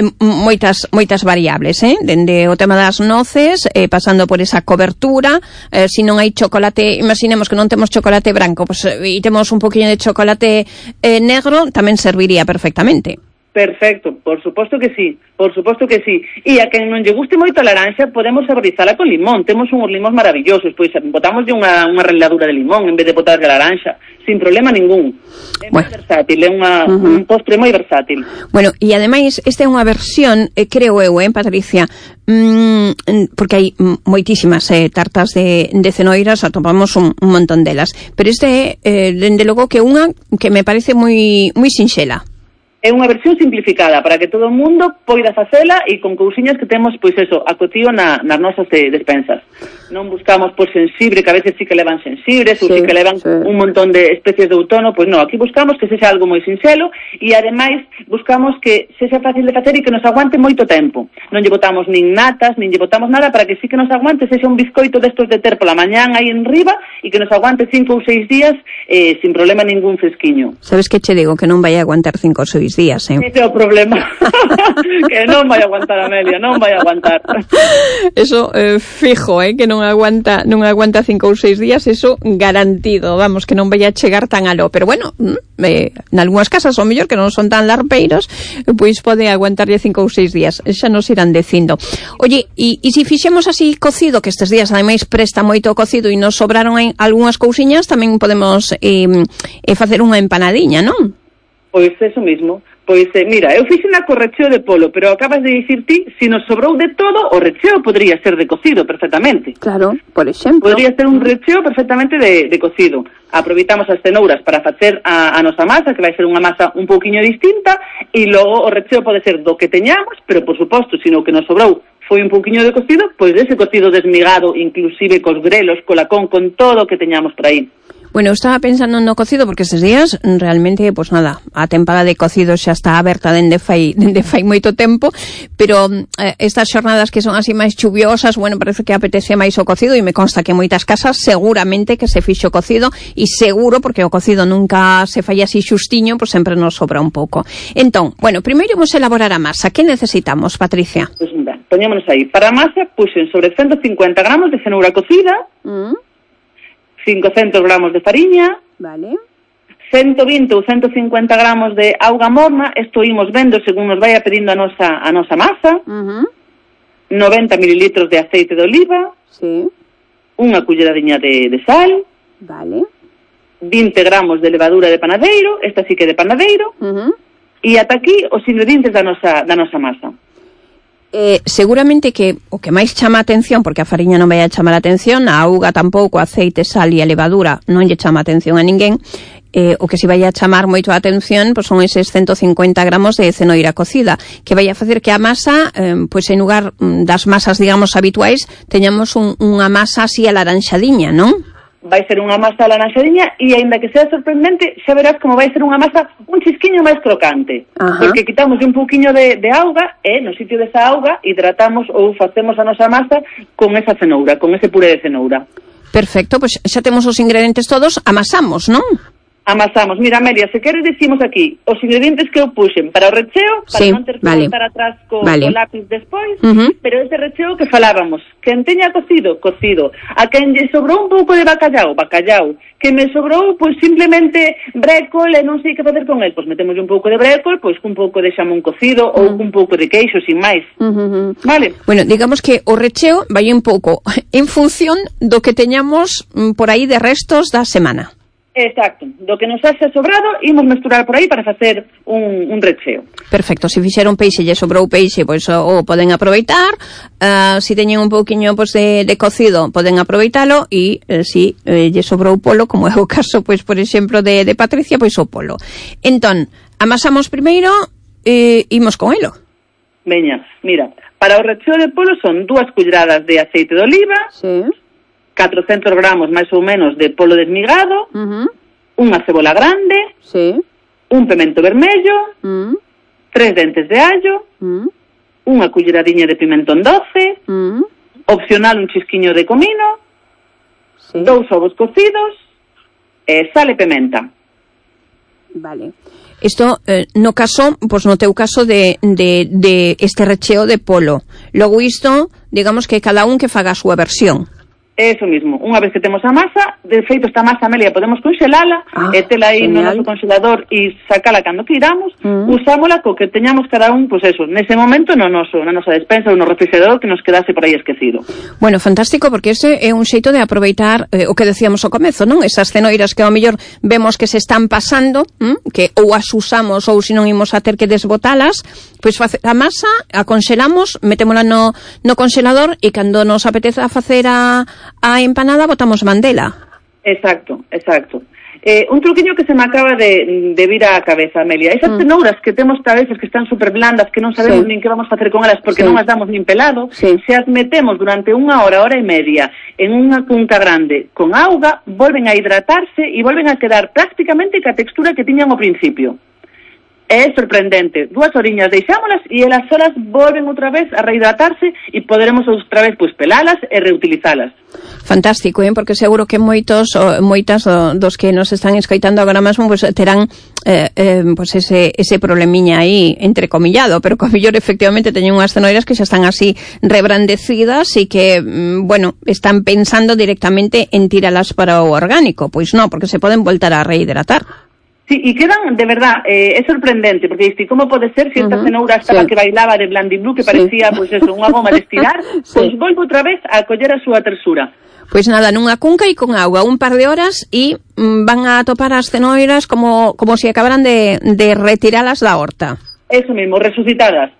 moitas variables, dende o tema das noces, pasando por esa cobertura, se non hai chocolate, imaginemos que non temos chocolate branco, pues, e temos un poquinho de chocolate negro, tamén serviría perfectamente. Perfecto, por suposto que sí, por suposto que sí. E a quen non lle guste moito a laranxa, podemos saborizala con limón. Temos uns limóns maravillosos, pois botámoslle unha reladura de limón en vez de botar de laranxa, sin problema ningún. É moi versátil, é un postre moi versátil. Bueno, e ademais, esta é unha versión, creo eu, Patricia, porque hai moitísimas tartas de cenoiras, atopamos un montón delas, pero este é, dende logo, que unha que me parece moi sinxela. É unha versión simplificada para que todo o mundo poida facela e con cousiñas que temos, pois eso, acotío nas nosas despensas. Non buscamos por sensibre, que a veces sí que levan sensibres ou sí que levan un montón de especies de outono, pois non, aquí buscamos que sexa algo moi sinxelo e ademais buscamos que sexa fácil de facer e que nos aguante moito tempo. Non lle botamos nin natas, nin lle botamos nada para que sí que nos aguante, sexa un bizcoito destos de ter pola mañán aí en riba e que nos aguante 5 ou 6 días sin problema ningún fresquiño. Sabes que che digo? Que non vai a aguantar 5 ou 6 días, Ese é o problema. Que non vai aguantar, Amelia, non vai aguantar. Eso fijo, que non aguanta 5 ou 6 días, eso garantido, vamos, que non vai a chegar tan aló. Pero bueno, nalgúnas casas, o mellor que non son tan larpeiros, pois pode aguantarlle 5 ou 6 días, xa nos irán dicindo. Oye, e se fixemos así cocido, que estes días ademais presta moito cocido e nos sobraron algunhas cousiñas, tamén podemos facer unha empanadiña, non? Pois eso mismo. Pois, mira, eu fixena co recheo de polo, pero acabas de dicir ti, se nos sobrou de todo, o recheo podría ser de cocido perfectamente. Claro, por exemplo. Podría ser un recheo perfectamente de cocido. Aproveitamos as cenouras para facer a nosa masa, que vai ser unha masa un pouquiño distinta, e logo o recheo pode ser do que teñamos, pero por suposto, se no que nos sobrou foi un pouquiño de cocido, pois ese cocido desmigado, inclusive cos grelos, colacón, con todo o que teñamos por aí. Bueno, estaba pensando no cocido porque estes días realmente, pues nada, a tempada de cocido xa está aberta dende fai moito tempo, pero estas xornadas que son así máis chuviosas, bueno, parece que apetece máis o cocido e me consta que moitas casas seguramente que se fixo cocido e seguro, porque o cocido nunca se fai así xustiño, pues sempre nos sobra un pouco. Entón, bueno, primeiro vamos a elaborar a masa. Que necesitamos, Patricia? Pues mira, poñémonos aí. Para a masa puxen sobre 150 gramos de cenoura cocida, 500 gramos de fariña, vale, 120 ou 150 gramos de auga morna, isto imos vendo según nos vai pedindo a nosa masa, 90 mililitros de aceite de oliva, unha culleradiña de sal, vale, 20 gramos de levadura de panadeiro, esta sí que é de panadeiro, e ata aquí os ingredientes da nosa masa. Seguramente que o que máis chama a atención, porque a fariña non vai a chamar a atención, a auga tampouco, a aceite, sal e a levadura non lle chama a atención a ninguén, o que si vai a chamar moito a atención pois son eses 150 gramos de cenoira cocida, que vai a facer que a masa, pois en lugar das masas, digamos, habituais, teñamos unha masa así alaranxadiña, non? Vai ser unha masa alaranxadiña e, aínda que sea sorprendente, xa verás como vai ser unha masa un chisquiño máis crocante. Porque quitamos un pouquiño de auga e no sitio desa auga hidratamos ou facemos a nosa masa con esa cenoura, con ese puré de cenoura. Perfecto, pois xa temos os ingredientes todos, amasamos, non? Amasamos. Mira, Amelia, se queres dicimos aquí os ingredientes que eu puxen para o recheo, para non ter que voltar atrás co lápiz despois, pero ese recheo que falábamos, quen teña cocido, a quen lle sobrou un pouco de bacallau, que me sobrou, pois simplemente brécol e non sei que facer con el, pois metemos un pouco de brécol, pois cun pouco de xamón cocido ou cun pouco de queixo, sin máis. Vale? Bueno, digamos que o recheo vai un pouco en función do que teñamos por aí de restos da semana. Exacto, do que nos haxe sobrado imos mesturar por aí para facer un recheo. Perfecto, se fixeron peixe e sobrou peixe, pois o poden aproveitar, se teñen un pouquiño pois, de cocido, poden aproveitalo, e se lle sobrou polo, como é o caso, pois por exemplo, de Patricia, pois o polo. Entón, amasamos primeiro e imos con elo. Veña, mira, para o recheo de polo son 2 culleradas de aceite de oliva, 400 gramos máis ou menos de polo desmigado, unha cebola grande, un pemento vermello, 3 dentes de allo, unha culleradiña de pimentón doce, opcional un chisquiño de comino, 2 ovos cocidos, sal e pementa. Vale. Isto, no caso, pois no teu caso de este recheo de polo. Logo isto, digamos que cada un que faga a súa versión. Eso mismo, unha vez que temos a masa, de feito esta masa, Amelia, podemos conxelala, e tela aí no noso congelador e sacala cando queiramos, usámola co que teñamos cada un, pois eso, nese momento na nosa despensa ou no refrigerador que nos quedase por aí esquecido. Bueno, fantástico, porque ese é un xeito de aproveitar o que decíamos ao comezo, non? Esas cenoiras que ao mellor vemos que se están pasando, que ou as usamos ou se non imos a ter que desbotalas, pois a masa, a conxelamos, metémola no congelador e cando nos apeteza facer a empanada botamos mandela. Exacto. Un truquiño que se me acaba de vir á cabeza, Amelia. Esas cenouras que temos a veces que están super blandas, que non sabemos nin que vamos facer con elas porque non as damos nin pelado, se as metemos durante unha hora e media en unha cunca grande con auga, volven a hidratarse e volven a quedar prácticamente ca textura que tiñan ao principio. É sorprendente. 2 horiñas deixámolas e elas solas volven outra vez a rehidratarse e poderemos outra vez pois pelalas e reutilizalas. Fantástico, porque seguro que moitas dos que nos están escoitando agora mesmo pois terán pois ese problemiña aí entrecomillado, pero que a mellor efectivamente teñen unhas cenoiras que xa están así rebrandecidas e que, bueno, están pensando directamente en tiralas para o orgánico. Pois non, porque se poden voltar a rehidratar. Sí, e quedan, de verdad, é sorprendente, porque diste, como pode ser se esta cenoura estaba que bailaba de blandiblu, que parecía, pois eso, unha goma de estirar, pois volve outra vez a coller a súa tersura. Pois nada, nunha cunca e con auga, un par de horas e van a topar as cenoiras como se acabaran de retiralas da horta. Eso mismo, resucitadas.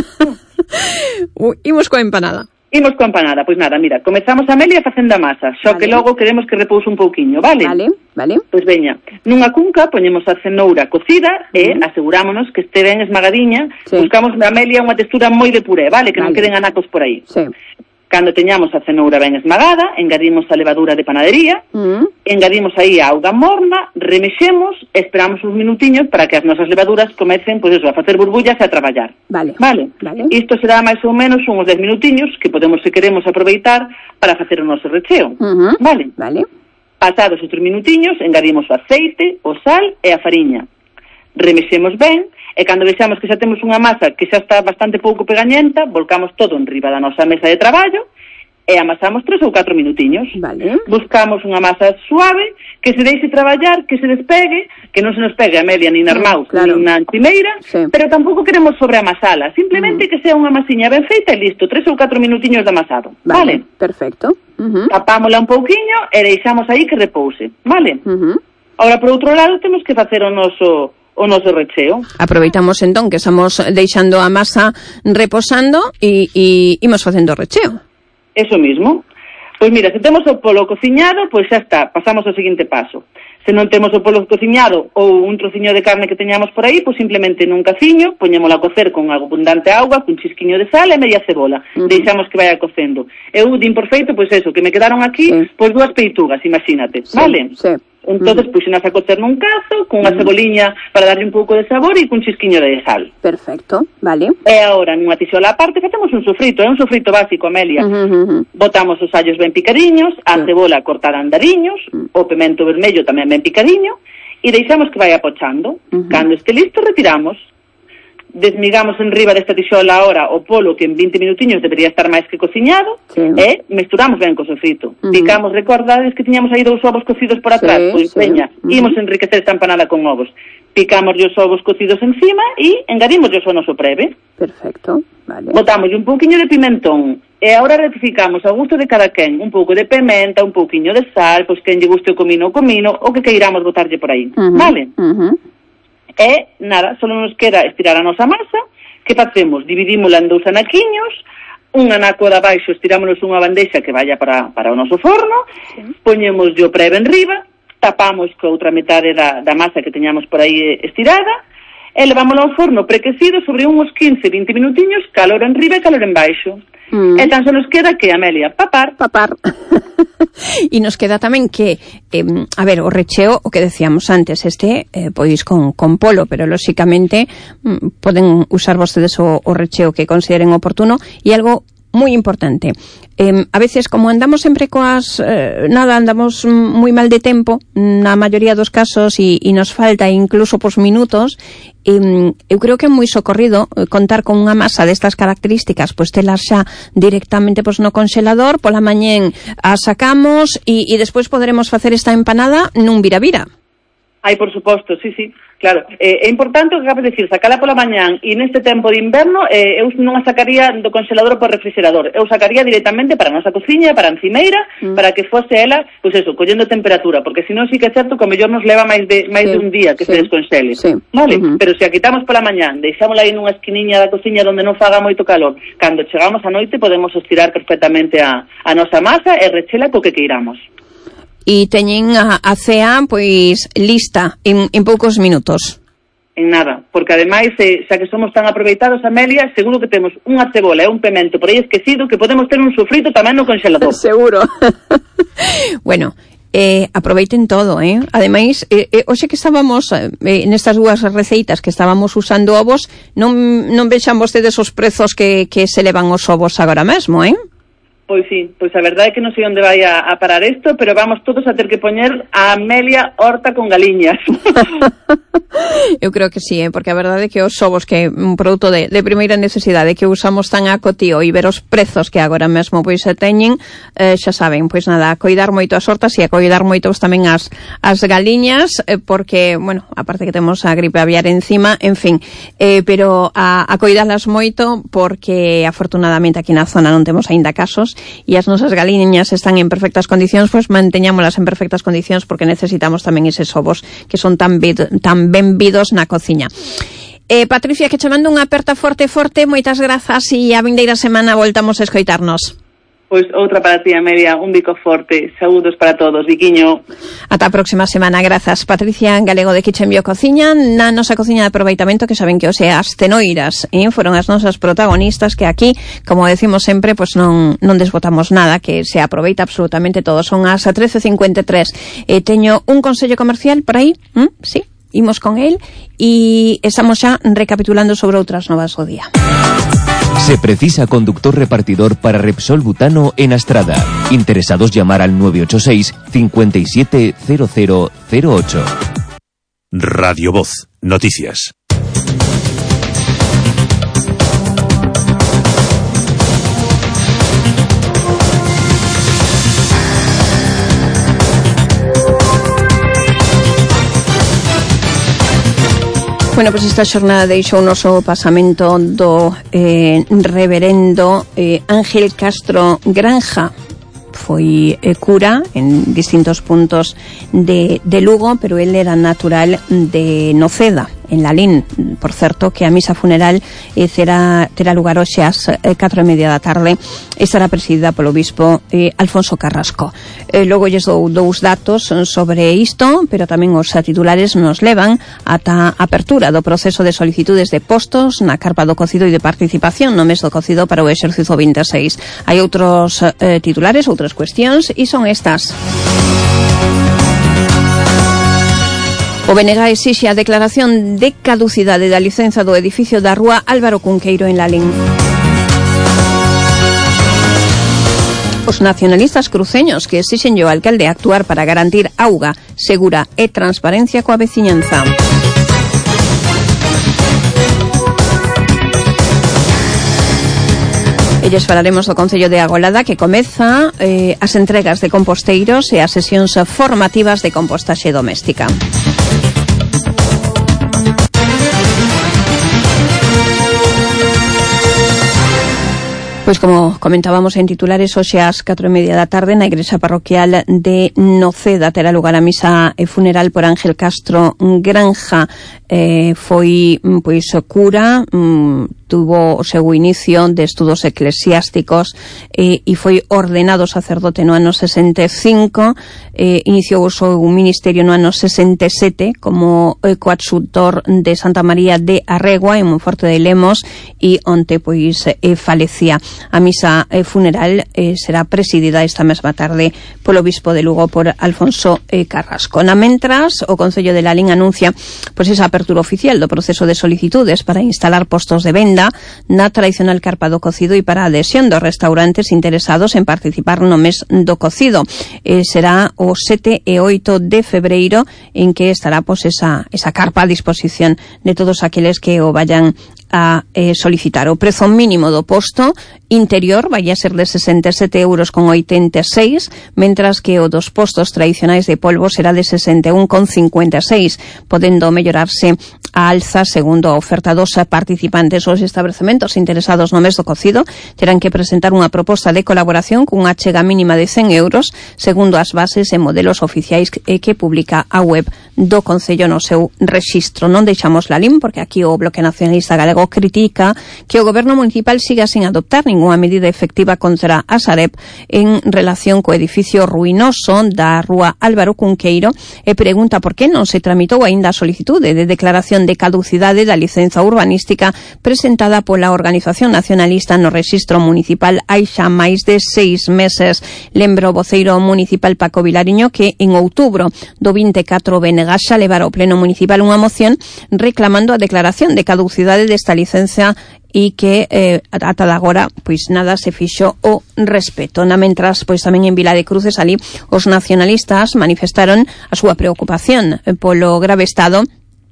Imos coa empanada. Imos coa empanada, pois nada, mira, comezamos, Amelia, facendo a masa, só que logo queremos que repouse un pouquiño, vale? Vale. Pois veña, nunha cunca poñemos a cenoura cocida e asegurámonos que este ben esmagadiña, buscamos, Amelia, unha textura moi de puré, vale? Que non queden anacos por aí. Cando teñamos a cenoura ben esmagada, engadimos a levadura de panadería, engadimos aí a auga morna, remexemos, esperamos uns minutiños para que as nosas levaduras comecen, pois eso, a facer burbullas e a traballar. Vale. Isto será máis ou menos uns 10 minutiños que podemos, se queremos, aproveitar para facer o noso recheo. Vale. Pasados outros minutiños, engadimos o aceite, o sal e a fariña. Remexemos ben, e cando vexamos que xa temos unha masa que xa está bastante pouco pegañenta, volcamos todo en riba da nosa mesa de traballo e amasamos 3 ou 4 minutiños. Buscamos unha masa suave, que se deixe traballar, que se despegue, que non se nos pegue, Amelia, nin na armaus, nin na primeira, pero tampouco queremos sobreamasala, simplemente que sea unha masiña ben feita e listo, 3 ou 4 minutiños de amasado. Vale? Perfecto. Tapámola un pouquiño e deixamos aí que repouse. Vale? Ahora, por outro lado, temos que facer o noso recheo. Aproveitamos entón que estamos deixando a masa reposando e imos facendo o recheo. Eso mismo. Pois mira, se temos o polo cociñado, pois xa está, pasamos ao seguinte paso. Se non temos o polo cociñado ou un trociño de carne que teñamos por aí, pois simplemente nun caciño, poñémola a cocer con abundante auga, cun chisquiño de sal e media cebola. Deixamos que vaya cocendo. Eu din por feito, pois eso, que me quedaron aquí, pois 2 peitugas, imagínate, vale? Entonces puxenas a cocer nun cazo, cunha ceboliña para darlle un pouco de sabor e cun chisquiño de sal. Perfecto, vale. E agora, nunha tixola aparte, facemos un sofrito, é un sofrito básico, Amelia. Botamos os allos ben picadiños, a cebola cortada en dariños, o pemento vermello tamén ben picadiño, e deixamos que vai apochando. Cando este listo, retiramos. Desmigamos en riba desta tixola ahora o polo que en 20 minutiños debería estar máis que cociñado e mesturamos ben co sofrito. Picamos, recordades que tiñamos aí 2 ovos cocidos por atrás, pois veña, imos enriquecer esta empanada con ovos. Picamos os ovos cocidos encima e engadimos o noso preve. Perfecto, vale. Botamos un pouquiño de pimentón e agora rectificamos ao gusto de cada quen, un pouco de pimenta, un pouquiño de sal, pois quen lle guste o comino, o que queiramos botarlle por aí, vale? E, nada, só nos queda estirar a nosa masa. Que facemos? Dividímola en 2 anaquiños, un anaco de abaixo estirámonos unha bandexa que vaya para o noso forno, poñemos o preve en riba, tapamos co outra metade da masa que teñamos por aí estirada, e levámosla ao forno prequecido sobre uns 15-20 minutiños, calor en riba e calor en baixo. E tan só nos queda que, Amelia, papar. E nos queda tamén que, a ver, o recheo, o que decíamos antes, pois con polo, pero lóxicamente poden usar vostedes o recheo que consideren oportuno. E algo moi importante, a veces como andamos sempre coas andamos moi mal de tempo na maioría dos casos e nos falta incluso pos minutos, eu creo que é moi socorrido contar con unha masa destas características, pois telas xa directamente no congelador, pola mañén a sacamos e despois poderemos facer esta empanada nun vira-vira. Ai, por suposto, sí, claro. É importante o que acabas de decir, sacala pola mañán e neste tempo de inverno eu non a sacaría do congelador por refrigerador, eu sacaría directamente para a nosa cociña, para a encimeira, para que fose ela, pois eso, collendo temperatura, porque senón sí que é certo que o mellor nos leva máis de un día que se desconxele, vale? Pero se a quitamos pola mañán, deixámola aí nunha esquiniña da cociña onde non faga moito calor, cando chegamos a noite podemos estirar perfectamente a nosa masa e rechela co que queiramos. E teñen a cea, pois, lista en poucos minutos. En nada, porque ademais, xa que somos tan aproveitados, Amelia, seguro que temos unha cebola e un pemento por aí esquecido que podemos ter un sofrito tamén no congelador. Seguro. Bueno, aproveiten todo, Ademais, hoxe que estábamos nestas 2 receitas que estábamos usando ovos, non vexan vostedes os prezos que se levan os ovos agora mesmo, Pois sí, pois a verdade é que non sei onde vai a parar isto, pero vamos todos a ter que poñer a Amelia horta con galiñas. Eu creo que sí, porque a verdade é que os ovos, que é un produto de primeira necesidade que usamos tan a cotío, e ver os prezos que agora mesmo pois se teñen, xa saben, pois nada, a coidar moito as hortas e a coidar moito tamén as galiñas, porque, bueno, aparte que temos a gripe aviar encima, en fin, pero a coidalas moito, porque afortunadamente aquí na zona non temos aínda casos, e as nosas galiñas están en perfectas condicións, pois manteñámolas en perfectas condicións, porque necesitamos tamén eses ovos que son tan benvidos na cociña. Patricia, que che mando unha aperta forte, moitas grazas, e a vindeira semana voltamos a escoitarnos. Pois outra para ti, Amelia, un bico forte. Saúdos para todos, Viquiño. Ata a próxima semana, grazas. Patricia Galego de Kitchen Bio Cociña, na nosa cociña de aproveitamento, que saben que hoxe as cenoiras foron as nosas protagonistas, que aquí, como decimos sempre, pois non desbotamos nada, que se aproveita absolutamente todo. Son as 13:53. Teño un consello comercial por aí, sí, imos con el, e estamos xa recapitulando sobre outras novas do día. Se precisa conductor repartidor para Repsol Butano en Astrada. Interesados llamar al 986 57 0008. Radio Voz. Noticias. Bueno, pois esta xornada deixou o noso pasamento do reverendo Ángel Castro Granja. Foi cura en distintos puntos de Lugo, pero él era natural de Noceda, en Lalín. Por certo, que a misa funeral terá lugar hoxe ás 4:30 da tarde e estará presidida polo bispo Alfonso Carrasco. Logo lles dou 2 datos sobre isto, pero tamén os titulares nos levan ata a apertura do proceso de solicitudes de postos na carpa do cocido e de participación no mes do cocido para o exercicio 26. Hai outros titulares, outras cuestións, e son estas. O BNG exixe a declaración de caducidade da licenza do edificio da rúa Álvaro Cunqueiro en Lalín. Os nacionalistas cruceños que exixen ao alcalde actuar para garantir auga segura e transparencia coa veciñanza. Elles falaremos do Concello de Agolada, que comeza as entregas de composteiros e as sesións formativas de compostaxe doméstica. Pois como comentábamos en titulares, hoxe ás 4:30 da tarde na igrexa parroquial de Noceda terá lugar a misa funeral por Ángel Castro Granja. Foi pois cura, tuvo o seu inicio de estudos eclesiásticos e foi ordenado sacerdote no ano 65, iniciou o seu ministerio no ano 67 como coadjutor de Santa María de Arregua en Monforte de Lemos e onte pois falecía. A misa funeral será presidida esta mesma tarde polo bispo de Lugo, por Alfonso Carrasco. Na mentras, o Concello de Lalín anuncia pois esa apertura oficial do proceso de solicitudes para instalar postos de venda na tradicional carpa do cocido e para a adhesión dos restaurantes interesados en participar no mes do cocido. Será o 7 e 8 de febreiro en que estará pois esa carpa a disposición de todos aqueles que o vayan a solicitar. O prezo mínimo do posto interior vai a ser de 67,86 €, mentras que o dos postos tradicionais de polvo será de 61,56, podendo mellorarse a alza segundo a oferta dos participantes. Os establecementos interesados no mes do cocido terán que presentar unha proposta de colaboración cunha achega mínima de 100 €, segundo as bases e modelos oficiais que publica a web do Concello no seu rexistro. Non deixamos Lalín, porque aquí o Bloque Nacionalista Galego critica que o goberno municipal siga sen adoptar ningunha medida efectiva contra a Sareb en relación co edificio ruinoso da rúa Álvaro Cunqueiro e pregunta por que non se tramitou aínda a solicitude de declaración de caducidade da licenza urbanística presentada pola Organización Nacionalista no rexistro municipal hai xa máis de 6 meses. Lembro o voceiro municipal Paco Vilariño que en outubro do 24 BNG xa levara ao pleno municipal unha moción reclamando a declaración de caducidade desta licenza e que ata de agora pois nada se fixo o respeto. Na mentras, pois tamén en Vila de Cruces, ali os nacionalistas manifestaron a súa preocupación polo grave estado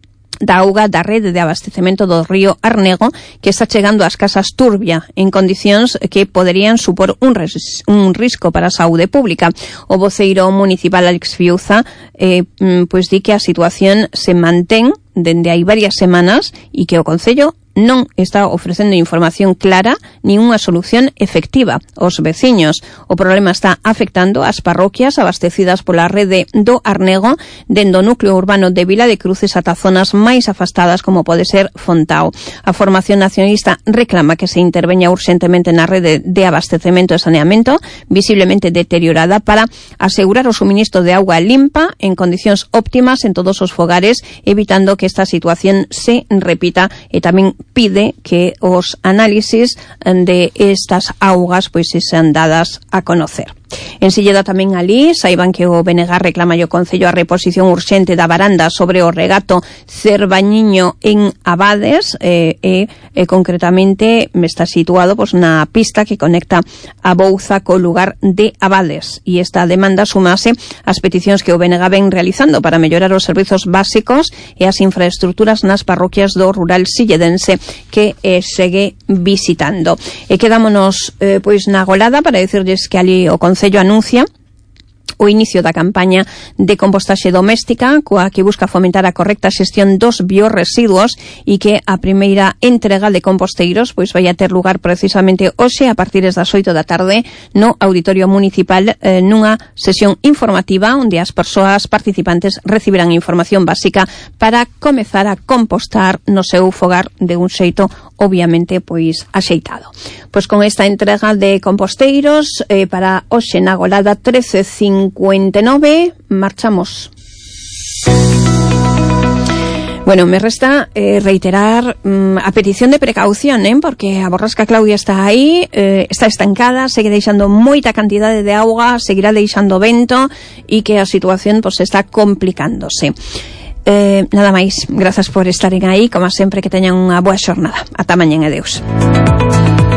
da auga da rede de abastecemento do río Arnego, que está chegando ás casas Turbia en condicións que poderían supor un risco para a saúde pública. O voceiro municipal Alex Fiuza pois di que a situación se mantén dende hai varias semanas e que o Concello non está ofrecendo información clara ni unha solución efectiva aos veciños. O problema está afectando as parroquias abastecidas pola rede do Arnego dende o núcleo urbano de Vila de Cruces ata zonas máis afastadas como pode ser Fontao. A formación nacionalista reclama que se interveña urxentemente na rede de abastecemento e saneamento, visiblemente deteriorada, para asegurar o suministro de auga limpa en condicións óptimas en todos os fogares, evitando que esta situación se repita, e tamén pide que os análisis de estas augas pois sean dadas a conocer. En Silleda tamén ali, saiban que o BNG reclama ao Concello a reposición urxente da varanda sobre o regato Cervañiño en Abades, concretamente está situado pois na pista que conecta a Bouza co lugar de Abades, e esta demanda sumase ás peticións que o BNG ven realizando para mellorar os servizos básicos e as infraestructuras nas parroquias do rural silledense que segue visitando. E quedámonos pois na Agolada para dicirlles que ali o Concello anuncia o inicio da campaña de compostaxe doméstica coa que busca fomentar a correcta xestión dos biorresiduos e que a primeira entrega de composteiros pois vai a ter lugar precisamente hoxe a partir das 8 da tarde no Auditorio Municipal, nunha sesión informativa onde as persoas participantes recibirán información básica para comezar a compostar no seu fogar de un xeito obviamente pois axeitado. Pois con esta entrega de composteiros para hoxe na Agolada 13:59 marchamos. Bueno, me resta reiterar a petición de precaución, porque a borrasca Claudia está aí, está estancada, segue deixando moita cantidade de auga, seguirá deixando vento e que a situación pues está complicándose. Nada máis, grazas por estaren aí, como sempre, que teñan unha boa xornada. Ata mañá, adeus.